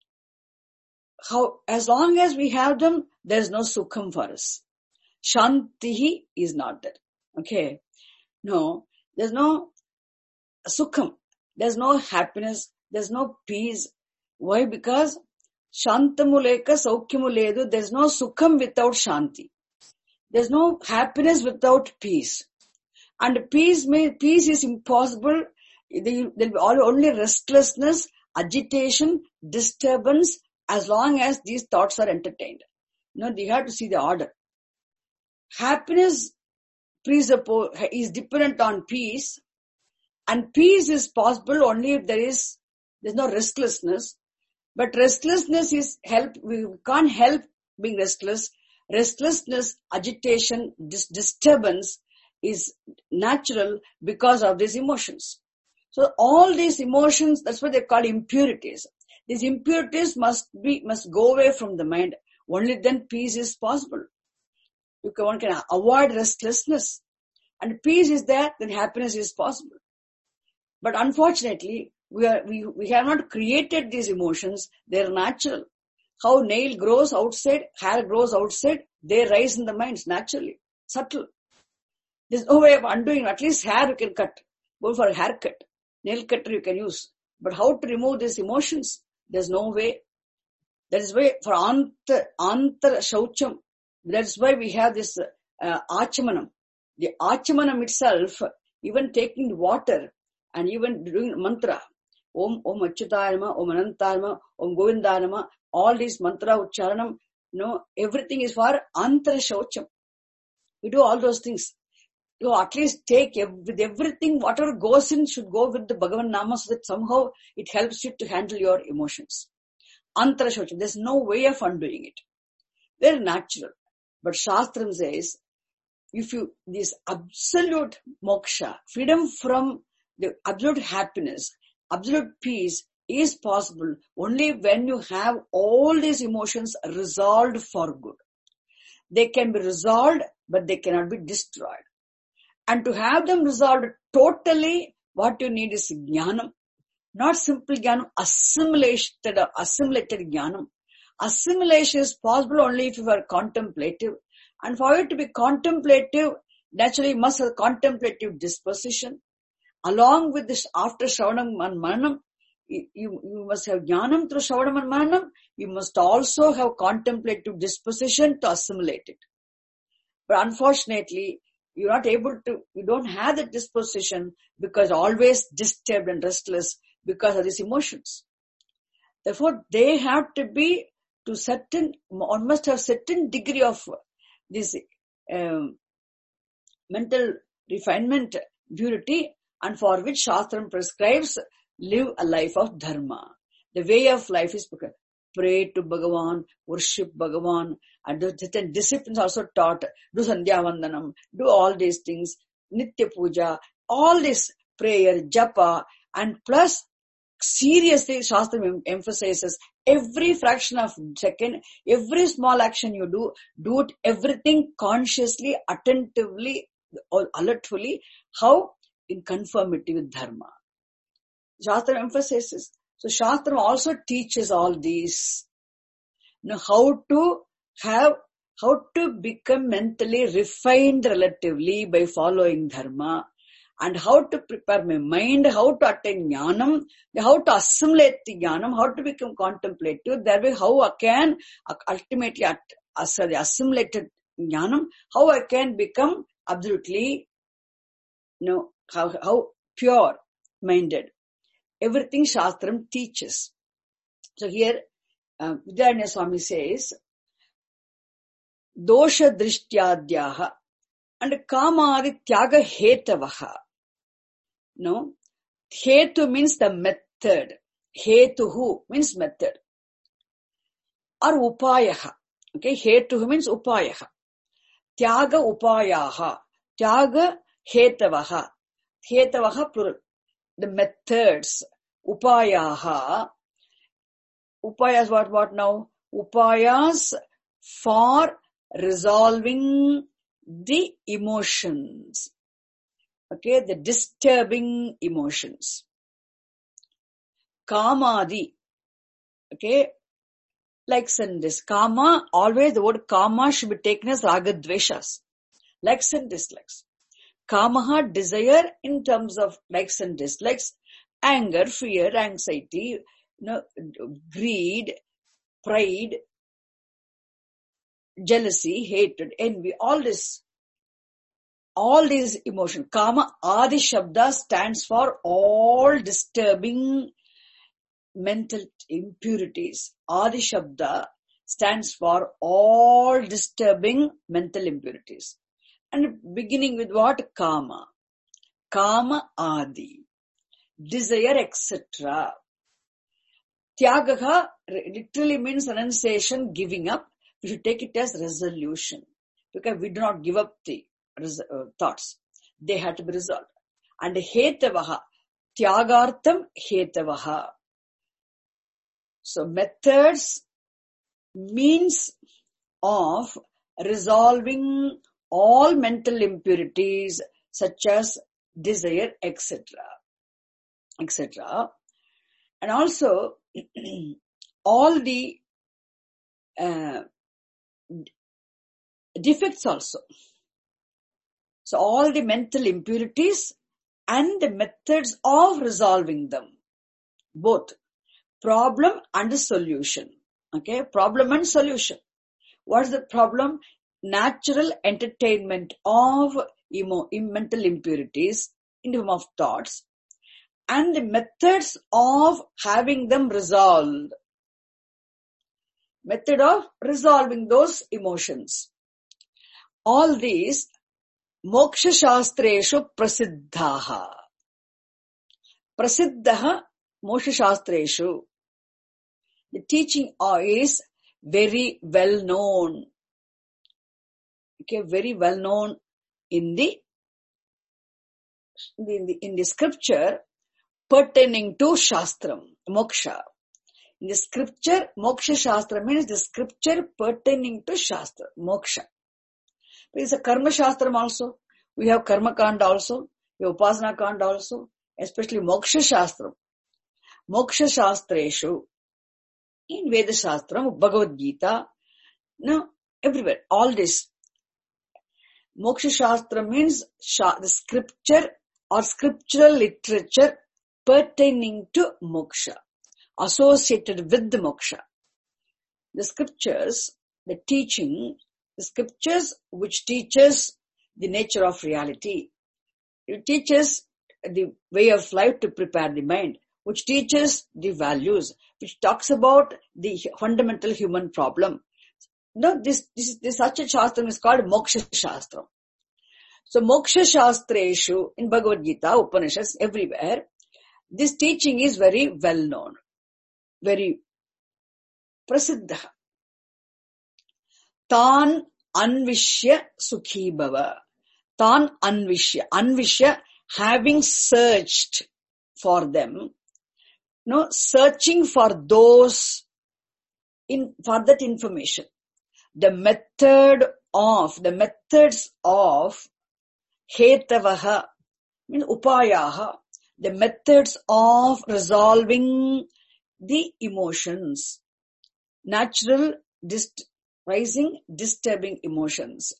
as long as we have them, there is no sukham for us. Shantihi is not there. Okay? No, there's no sukham, there's no happiness, there's no peace. Why? Because shantamuleka saukyamuledu, there's no sukham without shanti. There's no happiness without peace. And peace is impossible. There will be only restlessness, agitation, disturbance, as long as these thoughts are entertained. You have to see the order. Happiness is dependent on peace, and peace is possible only if there's no restlessness. But restlessness we can't help being restless. Restlessness, agitation, disturbance is natural because of these emotions. So all these emotions, that's what they call impurities. These impurities must go away from the mind. Only then peace is possible. One can avoid restlessness. And peace is there, then happiness is possible. But unfortunately, we have not created these emotions. They are natural. How nail grows outside, hair grows outside, they rise in the minds naturally, subtle. There's no way of undoing. At least hair you can cut. Go for a haircut. Nail cutter you can use. But how to remove these emotions? There's no way. That is why for antar shaucham, that's why we have this achamanam. The achamanam itself, even taking water and even doing mantra, Om Achyutaya, Om Anantaya, Om Govindaya, all these mantra ucharanam, everything is for antar shaucham. We do all those things. You at least take with everything, whatever goes in should go with the Bhagavan Nama, so that somehow it helps you to handle your emotions. Antara Shaucham, there's no way of undoing it. Very natural. But Shastram says, this absolute moksha, freedom from the absolute happiness, absolute peace is possible only when you have all these emotions resolved for good. They can be resolved, but they cannot be destroyed. And to have them resolved totally, what you need is jnanam. Not simple jnanam, assimilated jnanam. Assimilation is possible only if you are contemplative. And for you to be contemplative, naturally you must have contemplative disposition. Along with this, after Shravanam and Manam, you must have jnanam through Shravanam and Manam. You must also have contemplative disposition to assimilate it. But unfortunately, you don't have that disposition because always disturbed and restless because of these emotions. Therefore, they have to be one must have certain degree of this mental refinement, purity, and for which Shastram prescribes live a life of dharma. The way of life is pray to Bhagavan, worship Bhagavan, and certain disciplines also taught. Do Sandhya Vandanam, do all these things, Nitya Puja, all this prayer, japa, and plus seriously Shastram emphasizes every fraction of second, every small action you do it everything consciously, attentively, or alertfully, how? In conformity with dharma. Shastram emphasizes. So Shastram also teaches all these. How to become mentally refined relatively by following dharma, and how to prepare my mind, how to attain jnanam, how to assimilate the jnanam, how to become contemplative, that way how I can ultimately assimilated jnanam, how I can become absolutely, how pure minded. Everything Shastram teaches. So here, Vidyaranya Swami says, dosha drishtyaadyaha and kamadi tyaga hetavaha. No, hetu means the method. Hetuhu means method. Or upayaha. Okay, hetuhu means upayaha. Tyaga upayaha. Tyaga hetavaha. Hetavaha plural. The methods. Upayaha. Upayas what now? Upayas for resolving the emotions. Okay, the disturbing emotions. Kamadi. Okay, likes and dislikes. Kama, always the word kama should be taken as ragadveshas. Likes and dislikes. Kamaha, desire in terms of likes and dislikes. Anger, fear, anxiety, greed, pride, jealousy, hatred, envy, all these emotions. Kama Adi Shabda stands for all disturbing mental impurities. Adi Shabda stands for all disturbing mental impurities. And beginning with what? Kama. Kama Adi. Desire, etc. Tyagaha literally means renunciation, giving up. We should take it as resolution. Because we do not give up the thoughts. They have to be resolved. And hetavaha. Tyagartham hetavaha. So methods, means of resolving all mental impurities such as desire, etc. etc. And also all the defects also. So all the mental impurities and the methods of resolving them. Both problem and solution. Okay, problem and solution. What is the problem? Natural entertainment of mental impurities in the form of thoughts and the methods of having them resolved. Method of resolving those emotions. All these moksha shastreshu prasiddhaha. Prasiddhaha moksha shastreshu. The teaching is very well known. Okay, very well known in the scripture pertaining to Shastram, moksha. In the scripture, moksha shastra means the scripture pertaining to Shastra, moksha. There is a karma shastram also. We have karma kanda also. We have upasana kanda also. Especially moksha shastram. Moksha Shastreshu, in Veda Shastra, Bhagavad Gita, no, everywhere, all this. Moksha Shastra means the scripture or scriptural literature pertaining to moksha, associated with the moksha. The scriptures, the scriptures which teaches the nature of reality. It teaches the way of life to prepare the mind, which teaches the values, which talks about the fundamental human problem. No, this such a shastra is called Moksha Shastra. So Moksha Shastreshu in Bhagavad Gita, Upanishads, everywhere, this teaching is very well known, very prasiddha. Tan anvishya sukhi bhava. Tan anvishya. Anvishya, having searched for them. No, searching for those for that information. The methods of hetavaha, means upayaha, the methods of resolving the emotions, natural rising disturbing emotions.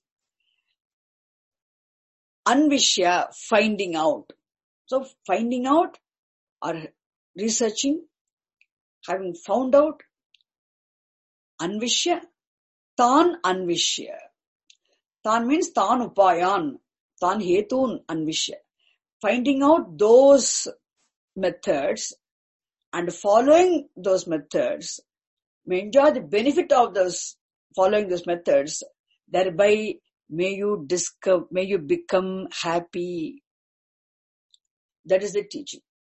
Anvishya, finding out. So finding out or researching, having found out. Anvishya, tan anvishya. Tan means tan upayan, tan hetun anvishya. Finding out those methods and following those methods, may enjoy the benefit of those following those methods, thereby may you become happy. That is the teaching.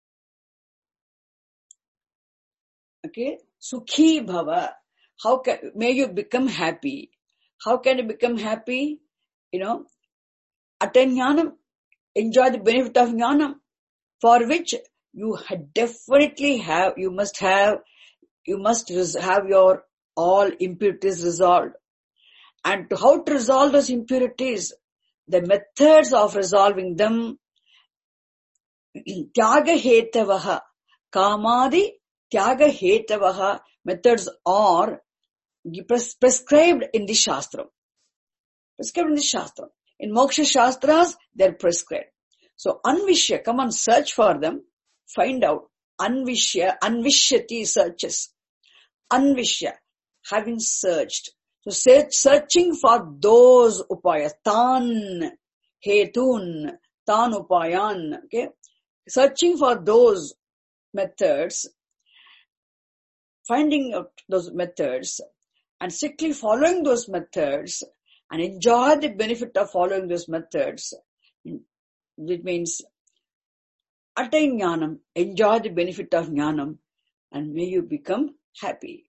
Okay, sukhi bhava. May you become happy. How can you become happy? Attain jnanam, enjoy the benefit of jnanam, for which you must have your all impurities resolved. And how to resolve those impurities? The methods of resolving them, tyaga hetavaha, kamadi tyaga hetavaha, methods are prescribed in the Shastra. In Moksha Shastras, they are prescribed. So, Anvishya, come on, search for them, find out. Anvishyati, searches. Anvishya, having searched. So, searching for those upayas. Tan hetun, tan upayan. Okay? Searching for those methods, finding out those methods, and strictly following those methods, and enjoy the benefit of following those methods. It means attain jnanam, enjoy the benefit of jnanam, and may you become happy.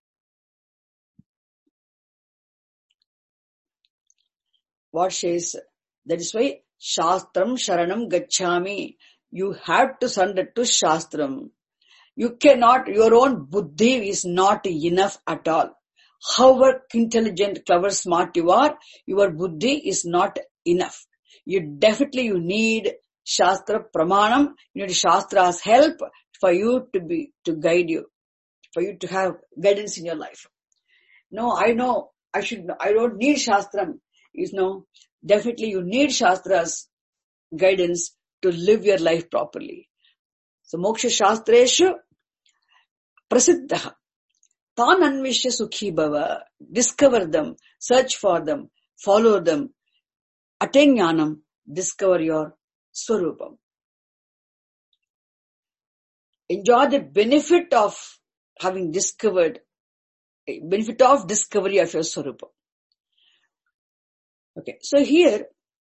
What says? That is why Shastram Sharanam Gacchami. You have to surrender to Shastram. You cannot, your own buddhi is not enough at all. However intelligent, clever, smart you are, your buddhi is not enough. You need Shastra Pramanam, you need Shastra's help for you to guide you, for you to have guidance in your life. No, I don't need Shastram. Definitely you need Shastra's guidance to live your life properly. So, Moksha Shastreshu prasiddha. Tan anvishya sukhi bhava. Discover them, search for them, follow them, attain jnanam, discover your swarupam. Enjoy the benefit of having discovered, benefit of discovery of your swarupam. Okay, so here,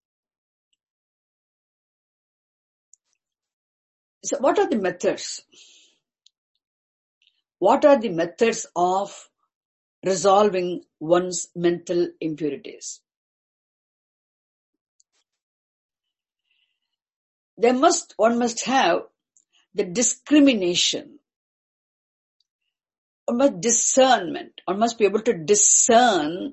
so what are the methods? What are the methods of resolving one's mental impurities? One must have the discrimination, one must discernment, one must be able to discern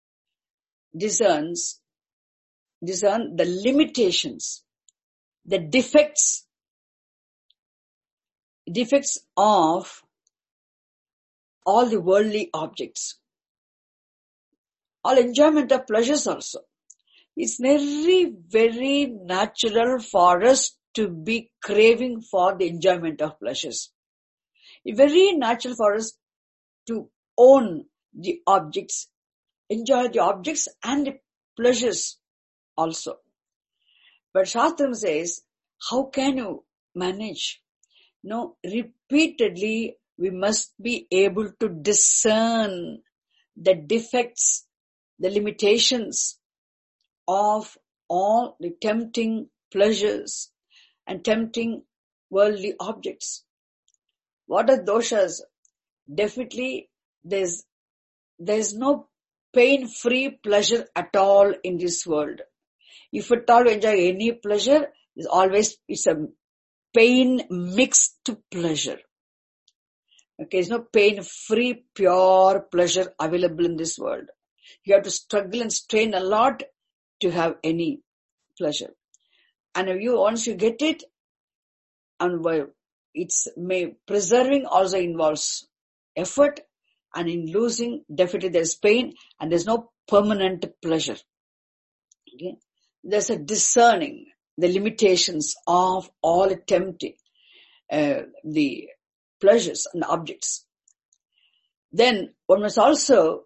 the limitations, the defects defects of all the worldly objects, all enjoyment of pleasures also. It's very, very natural for us to be craving for the enjoyment of pleasures. It's very natural for us to own the objects, enjoy the objects and the pleasures also. But Shastram says, how can you manage? No, repeatedly we must be able to discern the defects, the limitations of all the tempting pleasures and tempting worldly objects. What are doshas? Definitely there's no pain-free pleasure at all in this world. If at all you enjoy any pleasure, it's a pain-mixed pleasure. Okay, there's no pain-free, pure pleasure available in this world. You have to struggle and strain a lot to have any pleasure. And once you get it, and preserving also involves effort, and in losing, definitely there's pain, and there's no permanent pleasure. Okay? There's a discerning the limitations of all tempting, the pleasures and objects. Then one must also,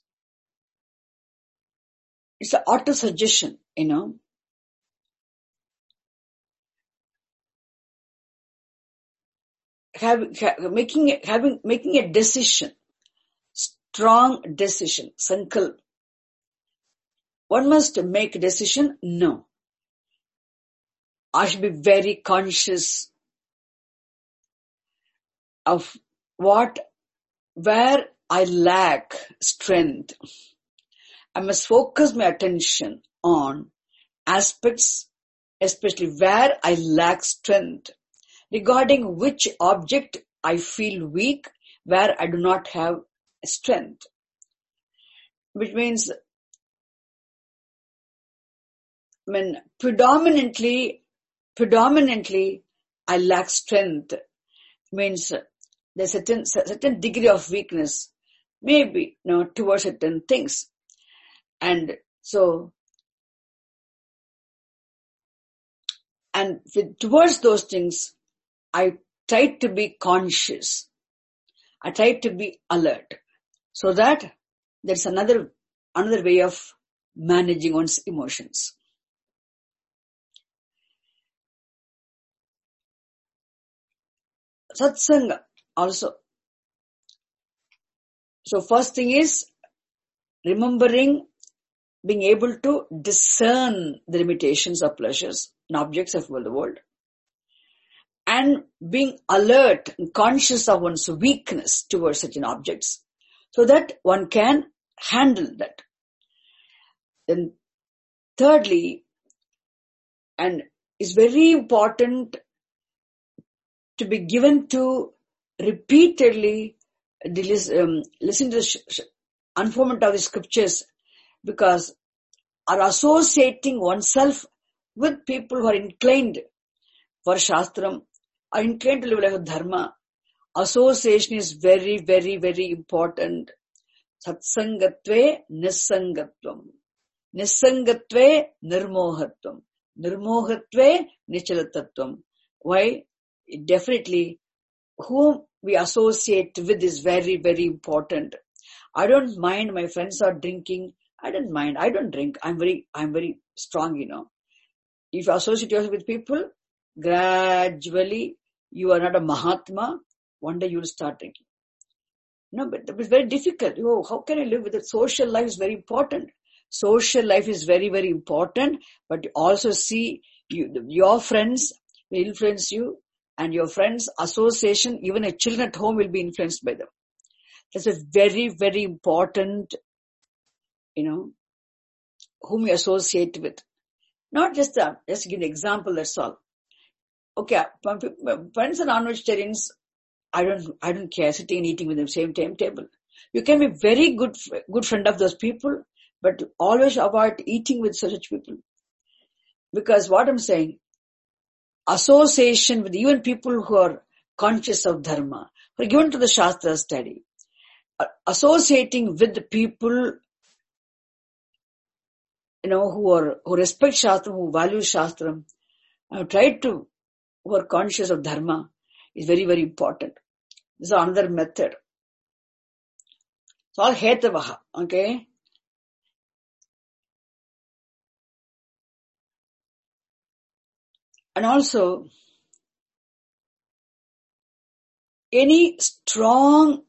it's an auto-suggestion, making a decision, strong decision, sankalp. One must make a decision, no. I should be very conscious of where I lack strength. I must focus my attention on aspects, especially where I lack strength, regarding which object I feel weak, where I do not have strength. Which means, when predominantly I lack strength, means there's a certain degree of weakness, maybe, towards certain things. And so, towards those things, I try to be conscious. I try to be alert, so that there's another way of managing one's emotions. Satsanga also. So first thing is remembering, being able to discern the limitations of pleasures and objects of the world, and being alert and conscious of one's weakness towards certain objects, so that one can handle that. Then thirdly, and it's very important to be given to repeatedly listen to the unfoldment of the scriptures, because are associating oneself with people who are inclined for Shastram, are inclined to live life of Dharma. Association is very, very, very important. Satsangatve nissangatvam. Nissangatve nirmohatvam. Nirmohatve nichalatatvam. Why? Definitely, whom we associate with is very, very important. I don't mind my friends are drinking. I don't mind. I don't drink. I'm very strong, If you associate yourself with people, gradually you are not a Mahatma. One day you will start drinking. But it's very difficult. How can I live with it? Social life is very important. Social life is very, very important. But you also see your friends will influence you, and your friends' association, even a children at home will be influenced by them. That's a very, very important, whom you associate with. Not just that. Just to give an example, that's all. Okay, friends are non-vegetarians, I don't care, sitting and eating with them same table. You can be very good friend of those people, but always avoid eating with such people. Because what I'm saying, association with even people who are conscious of dharma, who are given to the Shastra study, associating with the people, who respect Shastra, who value Shastra, who are conscious of dharma, is very, very important. This is another method. It's all hetavaha, okay? And also, any strong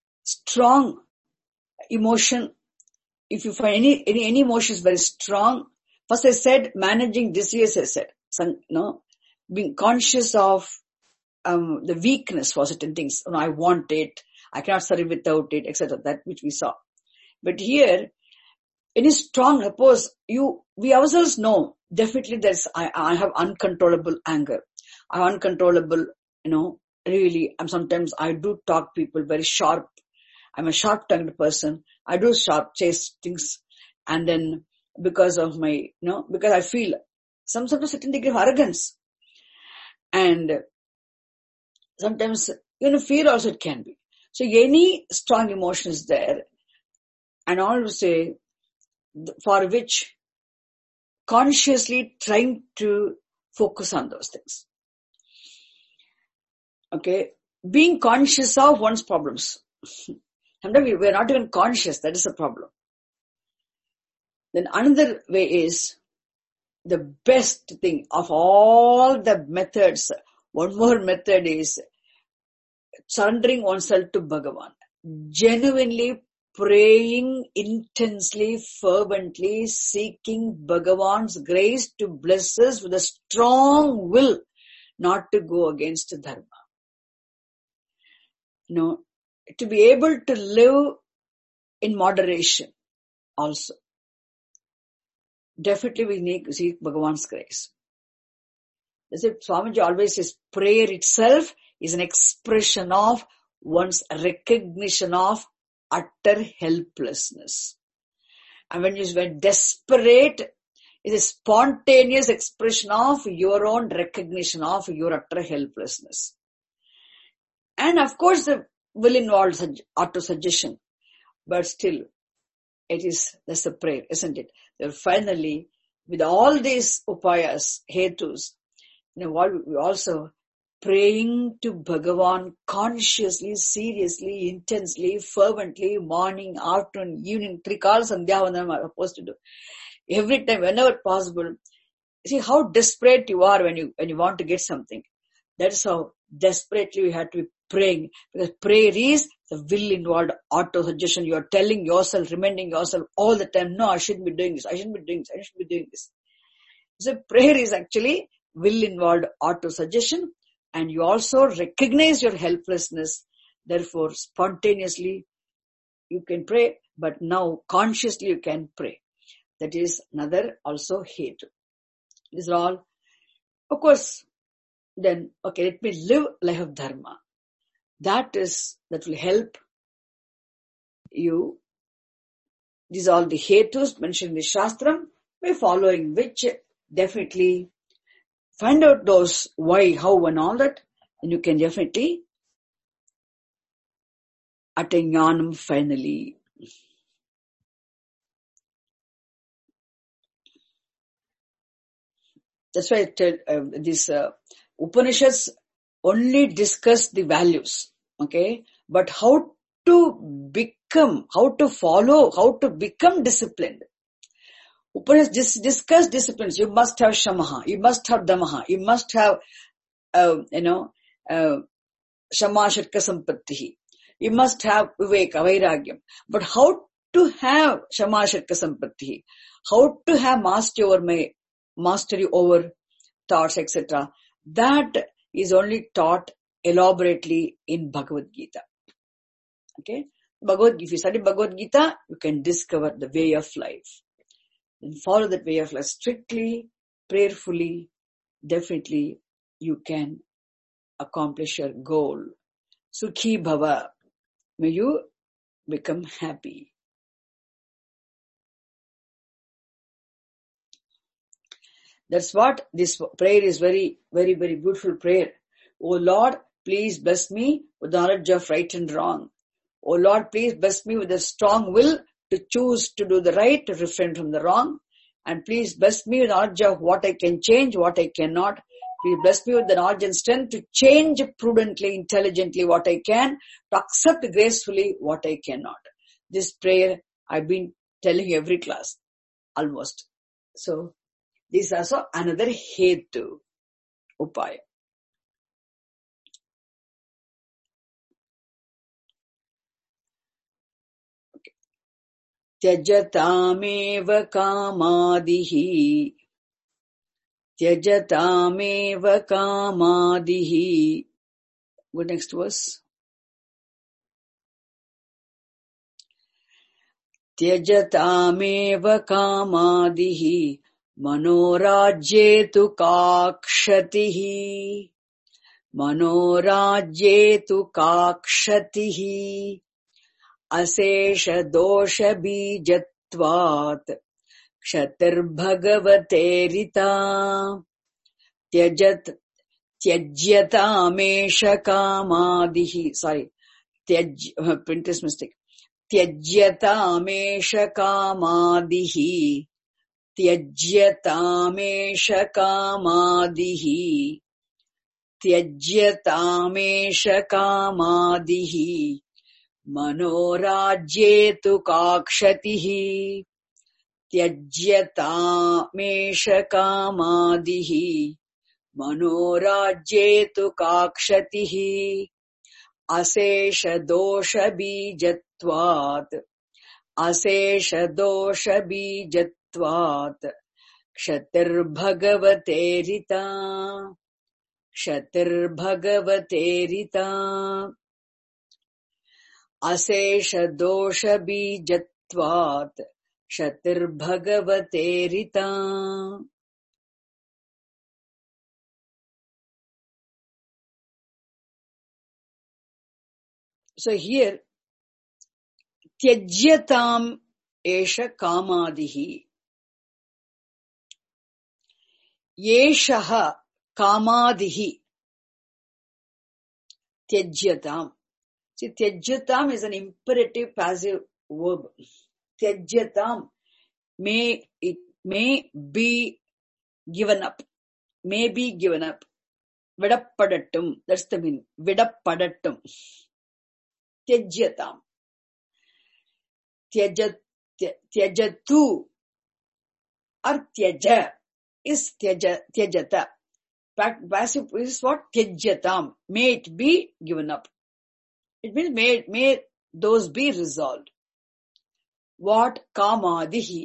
emotion, if you find any emotion is very strong, first I said, managing disease, I said, being conscious of the weakness for certain things. I want it, I cannot survive without it, etc. That which we saw. But here, any strong, suppose we ourselves know, definitely I have uncontrollable anger. I have uncontrollable, really, sometimes I do talk people very sharp. I'm a sharp-tongued person. I do chase things. And then because of my, because I feel some sort of certain degree of arrogance. And sometimes, fear also it can be. So any strong emotion is there. And I always say, for which consciously trying to focus on those things. Okay. Being conscious of one's problems. Sometimes we are not even conscious. That is a problem. Then another way is the best thing of all the methods. One more method is surrendering oneself to Bhagavan. Genuinely praying intensely, fervently, seeking Bhagavan's grace to bless us with a strong will not to go against dharma. To be able to live in moderation also. Definitely we need to seek Bhagavan's grace. That's it. Swamiji always says prayer itself is an expression of one's recognition of utter helplessness. And when you were desperate, it's a spontaneous expression of your own recognition of your utter helplessness. And of course the will involve auto-suggestion. But still, that's the prayer, isn't it? Then finally, with all these upayas, hetus, we also praying to Bhagavan consciously, seriously, intensely, fervently, morning, afternoon, evening, 3 calls Sandhyavandanam are supposed to do. Every time, whenever possible. See how desperate you are when you want to get something. That is how desperately we have to be praying. Because prayer is the will involved auto-suggestion. You are telling yourself, reminding yourself all the time, no, I shouldn't be doing this, I shouldn't be doing this, I shouldn't be doing this. So prayer is actually will involved auto-suggestion, and you also recognize your helplessness. Therefore, spontaneously you can pray, but now consciously you can pray. That is another also hetu. These are all, of course, then, okay, let me live life of dharma. That will help you. These are all the hetus mentioned in the Shastram, by following which definitely find out those why, how and all that, and you can definitely attain jnanam finally. That's why I tell these Upanishads only discuss the values, okay? But how to become, how to follow, how to become disciplined. Upanishads discuss disciplines. You must have shamaha, you must have damaha, you must have, shama shatka sampattihi. You must have viveka, vairagyam. But how to have shama shatka sampattihi? How to have mastery over thoughts, etc. That is only taught elaborately in Bhagavad Gita. Okay? If you study Bhagavad Gita, you can discover the way of life. And follow that way of life strictly, prayerfully, definitely you can accomplish your goal. Sukhi bhava. May you become happy. That's what this prayer is. Very, very, very beautiful prayer. O Lord, please bless me with knowledge of right and wrong. O Lord, please bless me with a strong will to choose to do the right, to refrain from the wrong. And please bless me with knowledge of what I can change, what I cannot. Please bless me with the knowledge and strength to change prudently, intelligently what I can, to accept gracefully what I cannot. This prayer I've been telling every class, almost. So, this is also another hetu, upaya. त्यजतामेव कामादिः त्यजतामेव कामादिः. Good, next verse. त्यजतामेव कामादिः मनोराज्ये तु काक्षतिः मनोराज्ये तु काक्षतिः अशेष दोष बीजत्वात् क्षतिर्भगवतेरिता त्यज्यतामेष कामादिः. Sorry, print is mistake. त्यज्यतामेष कामादिः त्यज्यतामेष कामादिः त्यज्यतामेष कामादिः मनोराज्ये तु काक्षतिः त्यज्यतामेष कामादिः मनोराज्ये तु काक्षतिः अशेष दोष बीजत्वात् अशेष दोष बीजत्वात् क्षतिर्भगवतेरिता क्षतिर्भगवतेरिता अशेष दोष बीजत्वात् क्षतिर्भगवतेरिता. So here, त्यज्यताम एष कामादिः. एषः कामादिः त्यज्यताम. See, त्यज्यताम is an imperative passive verb. Tyajyatam, it may be given up. May be given up. Vidappadattum. That's the meaning. Vidappadattum. Tyajyatam. Tyajatu or tyaja is tyajata. Passive is what? Tyajyatam. May it be given up. It means may those be resolved. What? Kamadihi.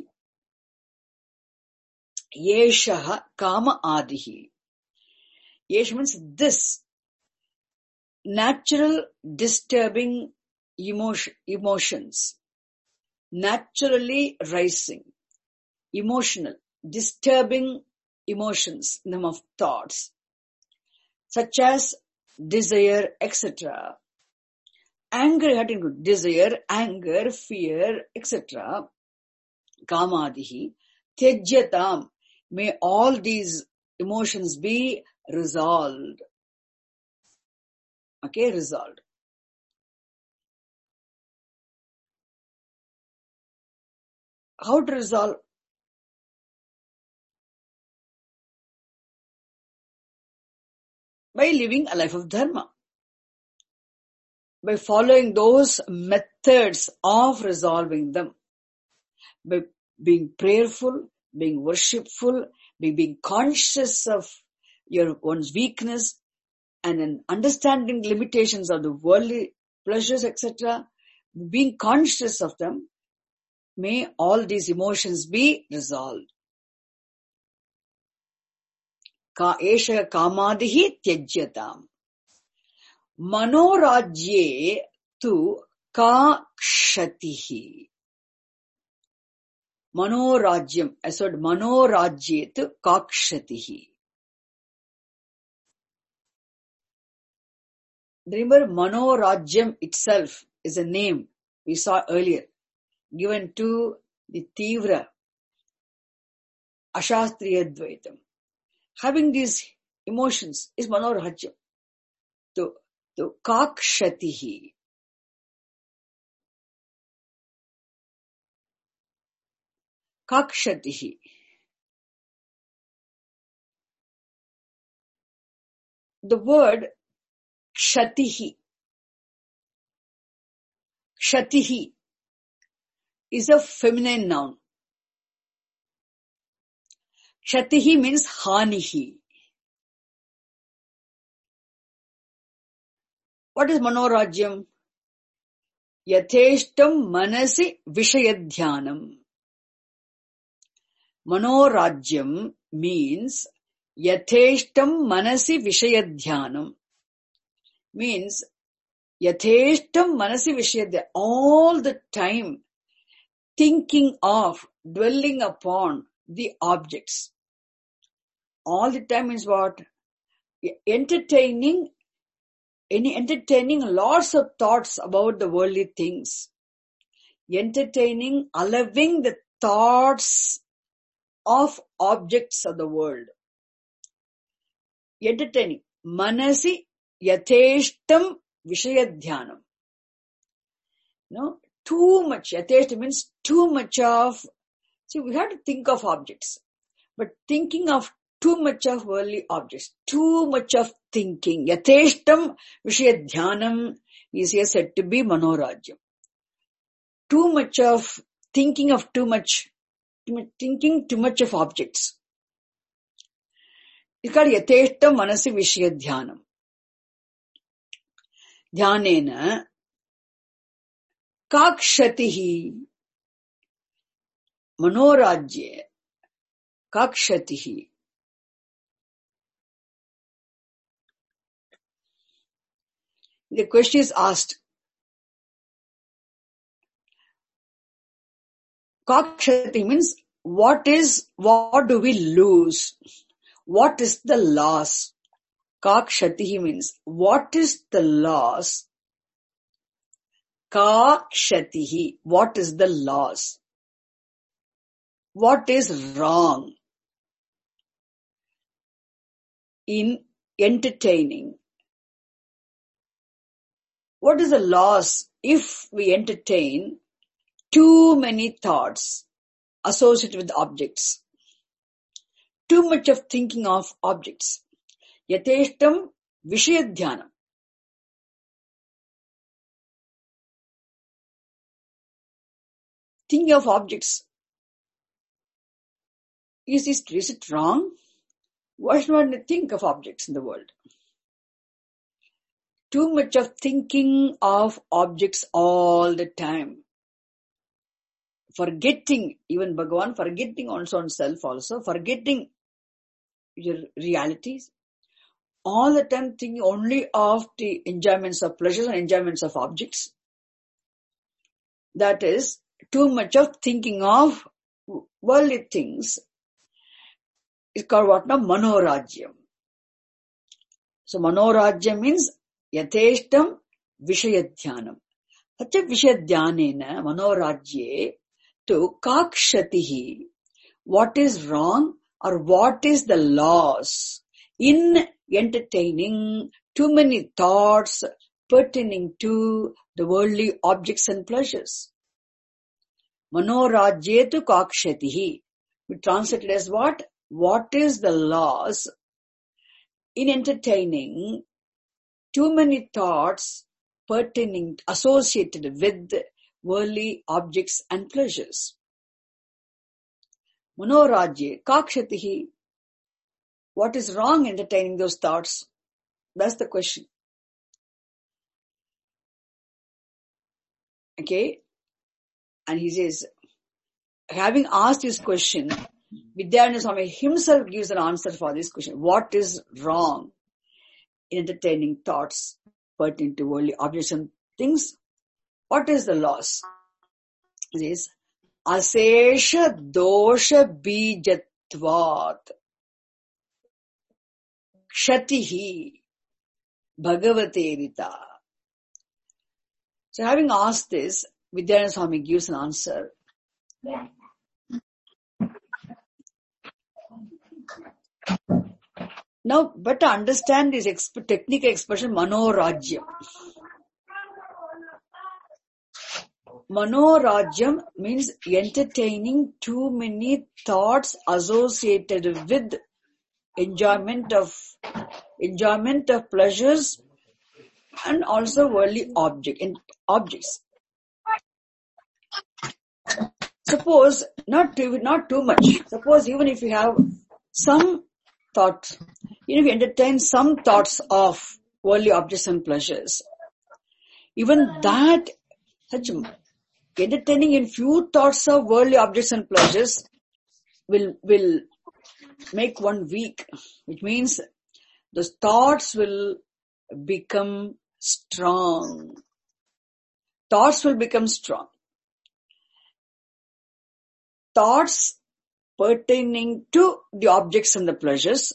Yeshaha kama adihi. Yesh means this. Natural disturbing emotions. Naturally rising. Emotional. Disturbing emotions in the form of thoughts. Such as desire, etc. Anger had included desire, anger, fear, etc. Kamadihi. Tyajyatam. May all these emotions be resolved. Okay, resolved. How to resolve? By living a life of dharma. By following those methods of resolving them. By being prayerful, being worshipful, by being conscious of your one's weakness, and in understanding limitations of the worldly pleasures, etc., being conscious of them, may all these emotions be resolved. Esha kamadihi tyajyatam. Manorajye tu kakshatihi. Manorajyam. I said manorajye tu kakshatihi. Remember, Manorajyam itself is a name we saw earlier, given to the Tivra, Ashastriya Dvaitam. Having these emotions is Manorajyam. So, So, kakshatihi. Kakshatihi. The word kshatihi. Kshatihi is a feminine noun. Kshatihi means hanihi. What is manorajyam? Yatheshtam manasi vishayadhyanam. Manorajyam means yatheshtam manasi vishayadhyanam. Means yatheshtam manasi vishayadhyanam. All the time thinking of, dwelling upon the objects. All the time means what? Entertaining lots of thoughts about the worldly things. Allowing the thoughts of objects of the world. Entertaining. Manasi yatheshtam vishayadhyanam. No, too much. Yatheshtam means too much of. See, we have to think of objects. But thinking of too much of worldly objects, too much of thinking. Yatheshtam vishayadhyanam is here said to be manorajyam. Too much of thinking of thinking too much of objects. It's called yatheshtam manasi vishayadhyanam. Dhyanena kakshatihi manorajye kakshatihi. The question is asked. Kakshati means what do we lose? What is the loss? Kakshatihi means what is the loss? Kakshatihi, what is the loss? What is wrong in entertaining? What is the loss if we entertain too many thoughts associated with objects? Too much of thinking of objects. Yatheshtam vishayadhyanam. Thinking of objects. Is it wrong? Why should one think of objects in the world? Too much of thinking of objects all the time. Forgetting, even Bhagavan, forgetting also on self also, forgetting your realities. All the time thinking only of the enjoyments of pleasures and enjoyments of objects. That is, too much of thinking of worldly things. It's called what now? Manorajyam. So manorajyam means yatheshtam vishayadhyanam. Tacha vishayadhyanena manorajye to kakshatihi. What is wrong or what is the loss in entertaining too many thoughts pertaining to the worldly objects and pleasures? Manorajye tu kakshatihi. We translate it as what? What is the loss in entertaining too many thoughts pertaining, associated with worldly objects and pleasures? Manorajye kakshatihi. What is wrong in entertaining those thoughts? That's the question. Okay? And he says, having asked this question, Vidyaranya Swami himself gives an answer for this question. What is wrong in entertaining thoughts pertaining to worldly objects and things? What is the loss? It is asesha dosha bijatvat kshatihi bhagavate rita. So having asked this, Vidyaranya Swami gives an answer. Now, better understand this technical expression, manorajyam. Manorajyam means entertaining too many thoughts associated with enjoyment of pleasures and also worldly objects. Suppose not too much. Suppose even if you have some thoughts, if you entertain some thoughts of worldly objects and pleasures, even that, such entertaining in few thoughts of worldly objects and pleasures will make one weak, which means those thoughts will become strong. Thoughts will become strong. Thoughts pertaining to the objects and the pleasures,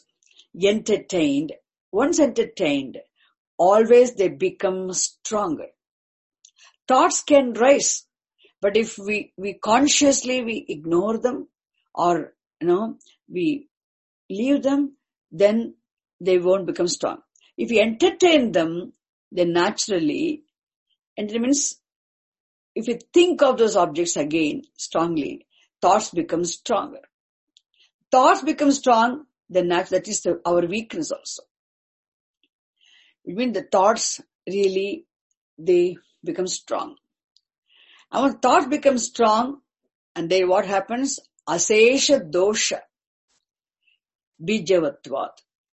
once entertained, always they become stronger. Thoughts can rise, but if we consciously ignore them or we leave them, then they won't become strong. If we entertain them, then naturally, and it means if you think of those objects again strongly, thoughts become stronger. Thoughts become strong, then that is our weakness also. It means the thoughts really, they become strong. And when thoughts become strong, and then what happens? Asesha dosha bijavatvat.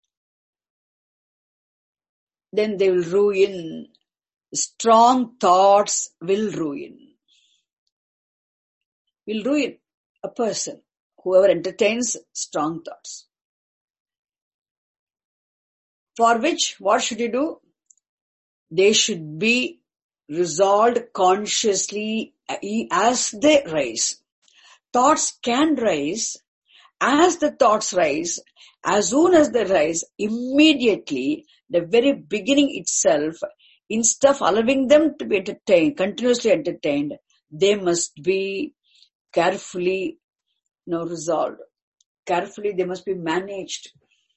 Then they will ruin. Strong thoughts will ruin. Will ruin a person, whoever entertains strong thoughts. For which, what should you do? They should be resolved consciously as they rise. Thoughts can rise. As the thoughts rise, as soon as they rise, immediately, the very beginning itself, instead of allowing them to be entertained, continuously entertained, they must be carefully resolved. Carefully, they must be managed.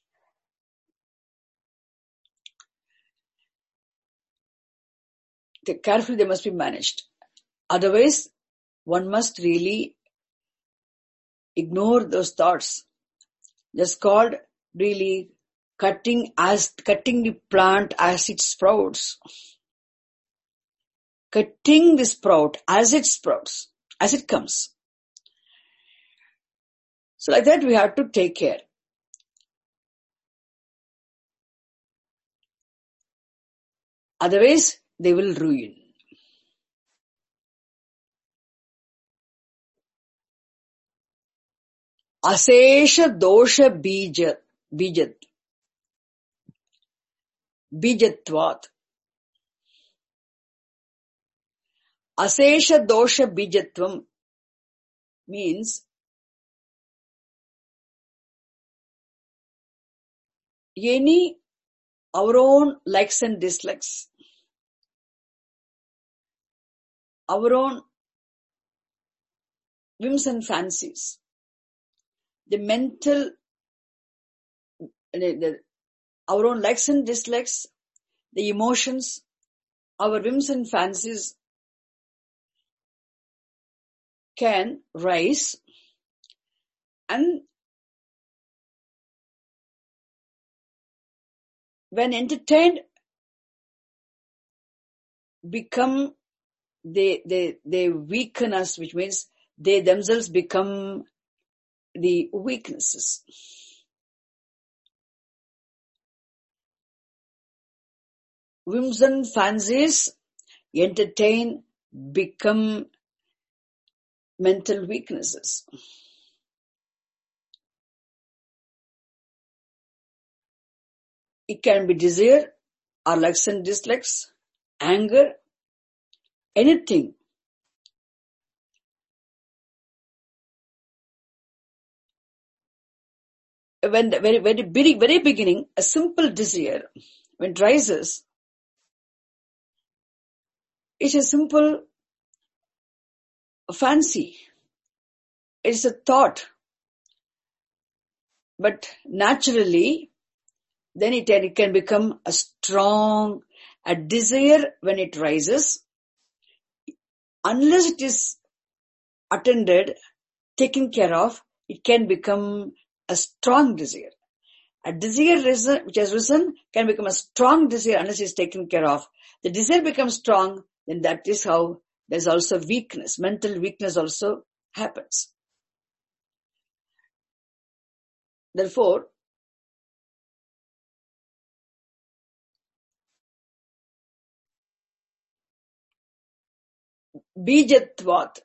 Carefully, they must be managed. Otherwise, one must really ignore those thoughts. That's called really cutting the plant as it sprouts. Cutting the sprout as it sprouts, as it comes. So like that we have to take care. Otherwise, they will ruin. Asesha dosha bijatvat. Asesha dosha bijatvam means our own likes and dislikes, our own whims and fancies, the mental, our own likes and dislikes, the emotions, our whims and fancies can rise and when entertained become, they weaken us, which means they themselves become the weaknesses. Whims and fancies entertain become mental weaknesses. It can be desire, or likes and dislikes, anger, anything. When the very beginning, a simple desire, when it rises, it's a simple fancy. It's a thought. But naturally, then it can become a strong, a desire when it rises, unless it is attended, taken care of, it can become a strong desire. A desire which has risen can become a strong desire unless it's taken care of. The desire becomes strong, then that is how there's also weakness. Mental weakness also happens. Therefore, bijatvat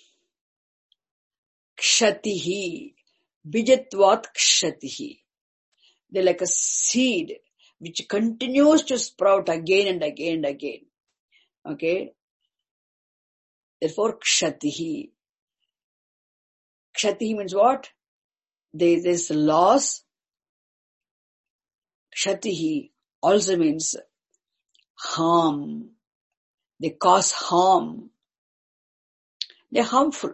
kshatihi. Bijatvat kshatihi. They're like a seed which continues to sprout again and again and again. Okay? Therefore, kshatihi. Kshatihi means what? There's loss. Kshatihi also means harm. They cause harm. They're harmful.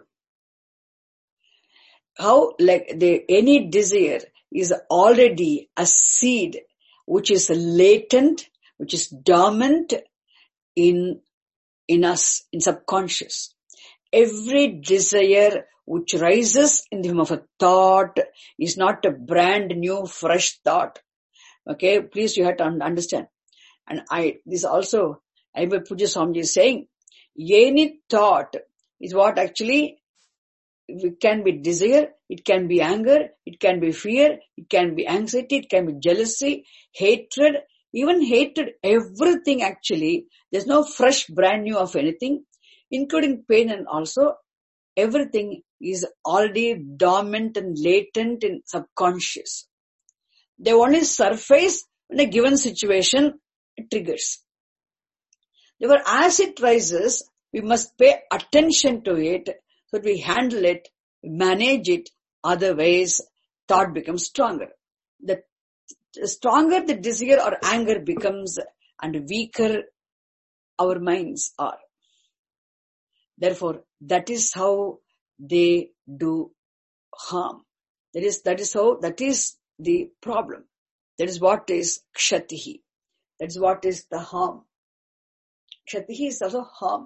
How, like any desire is already a seed which is latent, which is dormant in us, in subconscious. Every desire which rises in the form of a thought is not a brand new, fresh thought. Okay, please, you have to understand. And this also, I will Puja Swamiji is saying, any thought is what actually it can be desire, it can be anger, it can be fear, it can be anxiety, it can be jealousy, hatred, even hatred, everything actually, there's no fresh brand new of anything, including pain, and also everything is already dormant and latent in subconscious. They only surface when a given situation triggers. Therefore, as it rises, we must pay attention to it so that we handle it, manage it, otherwise thought becomes stronger. The stronger the desire or anger becomes and weaker our minds are. Therefore, that is how they do harm. That is the problem. That is what is kshatihi. That is what is the harm. Kshatihi is also harm.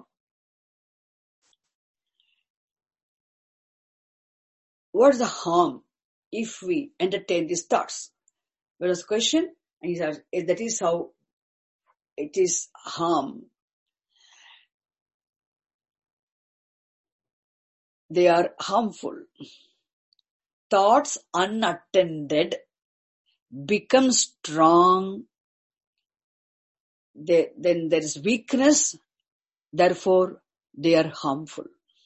What is the harm if we entertain these thoughts? There was a question, and he said, that is how it is harm. They are harmful. Thoughts unattended become strong. Then there is weakness. Therefore, they are harmful.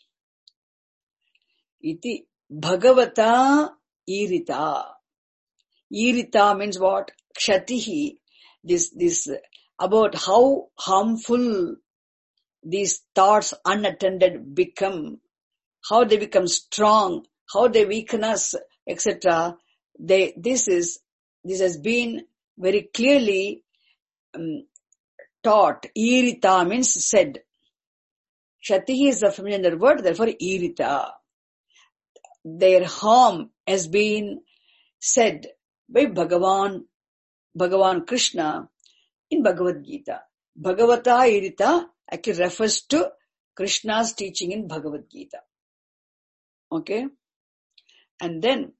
Iti bhagavata irita. Irita means what? Kshatihi. This about how harmful these thoughts unattended become, how they become strong, how they weaken us, etc. This has been very clearly taught. Irita means said. Kshatihi is a familiar word, therefore irita. Their harm has been said by Bhagavan Krishna in Bhagavad Gita. Bhagavata irita actually refers to Krishna's teaching in Bhagavad Gita. Okay? And then,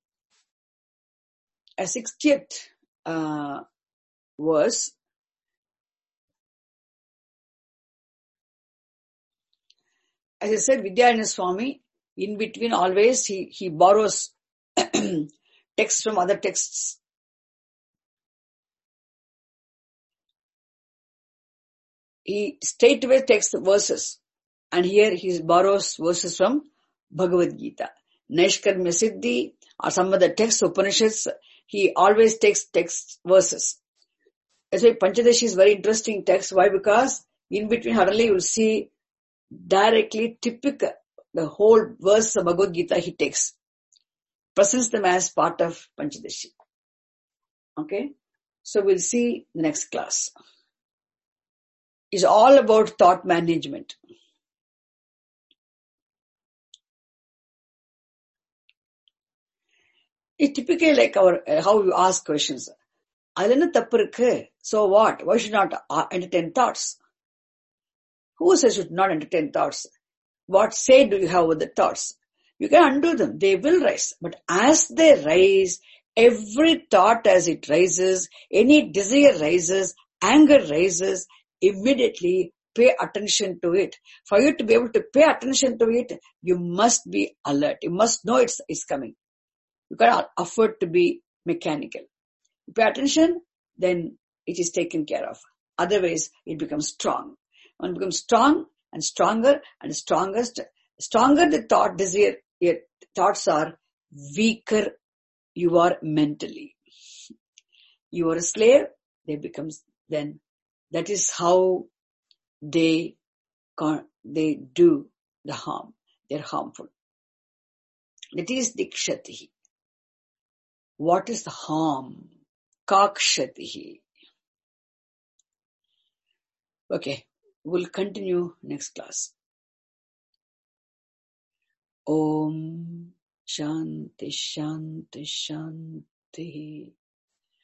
a 60th verse, as I said, Vidyayana Swami, in between always he borrows texts from other texts. He straightaway takes verses, and here he borrows verses from Bhagavad Gita. Naishkarmya Siddhi or some other texts, Upanishads, he always takes text verses. That's why Panchadashi is very interesting text. Why? Because in between suddenly you will see directly typical, the whole verse of Bhagavad Gita he takes, presents them as part of Panchadashi. Okay? So we'll see the next class. It's all about thought management. It's typically like how you ask questions. அதுல என்ன தப்பு இருக்கு? So what? Why should not entertain thoughts? Who says you should not entertain thoughts? What say do you have with the thoughts? You can undo them. They will rise. But as they rise, every thought as it rises, any desire rises, anger rises, immediately pay attention to it. For you to be able to pay attention to it, you must be alert. You must know it's coming. You cannot afford to be mechanical. You pay attention, then it is taken care of. Otherwise, it becomes strong. When it becomes strong and stronger and stronger the thought desire, your thoughts are, weaker you are mentally. You are a slave, then that is how they do the harm. They're harmful. That is dikshatihi. What is the harm? Kakshatihi. Okay, we'll continue next class. Om Shanti Shanti Shanti.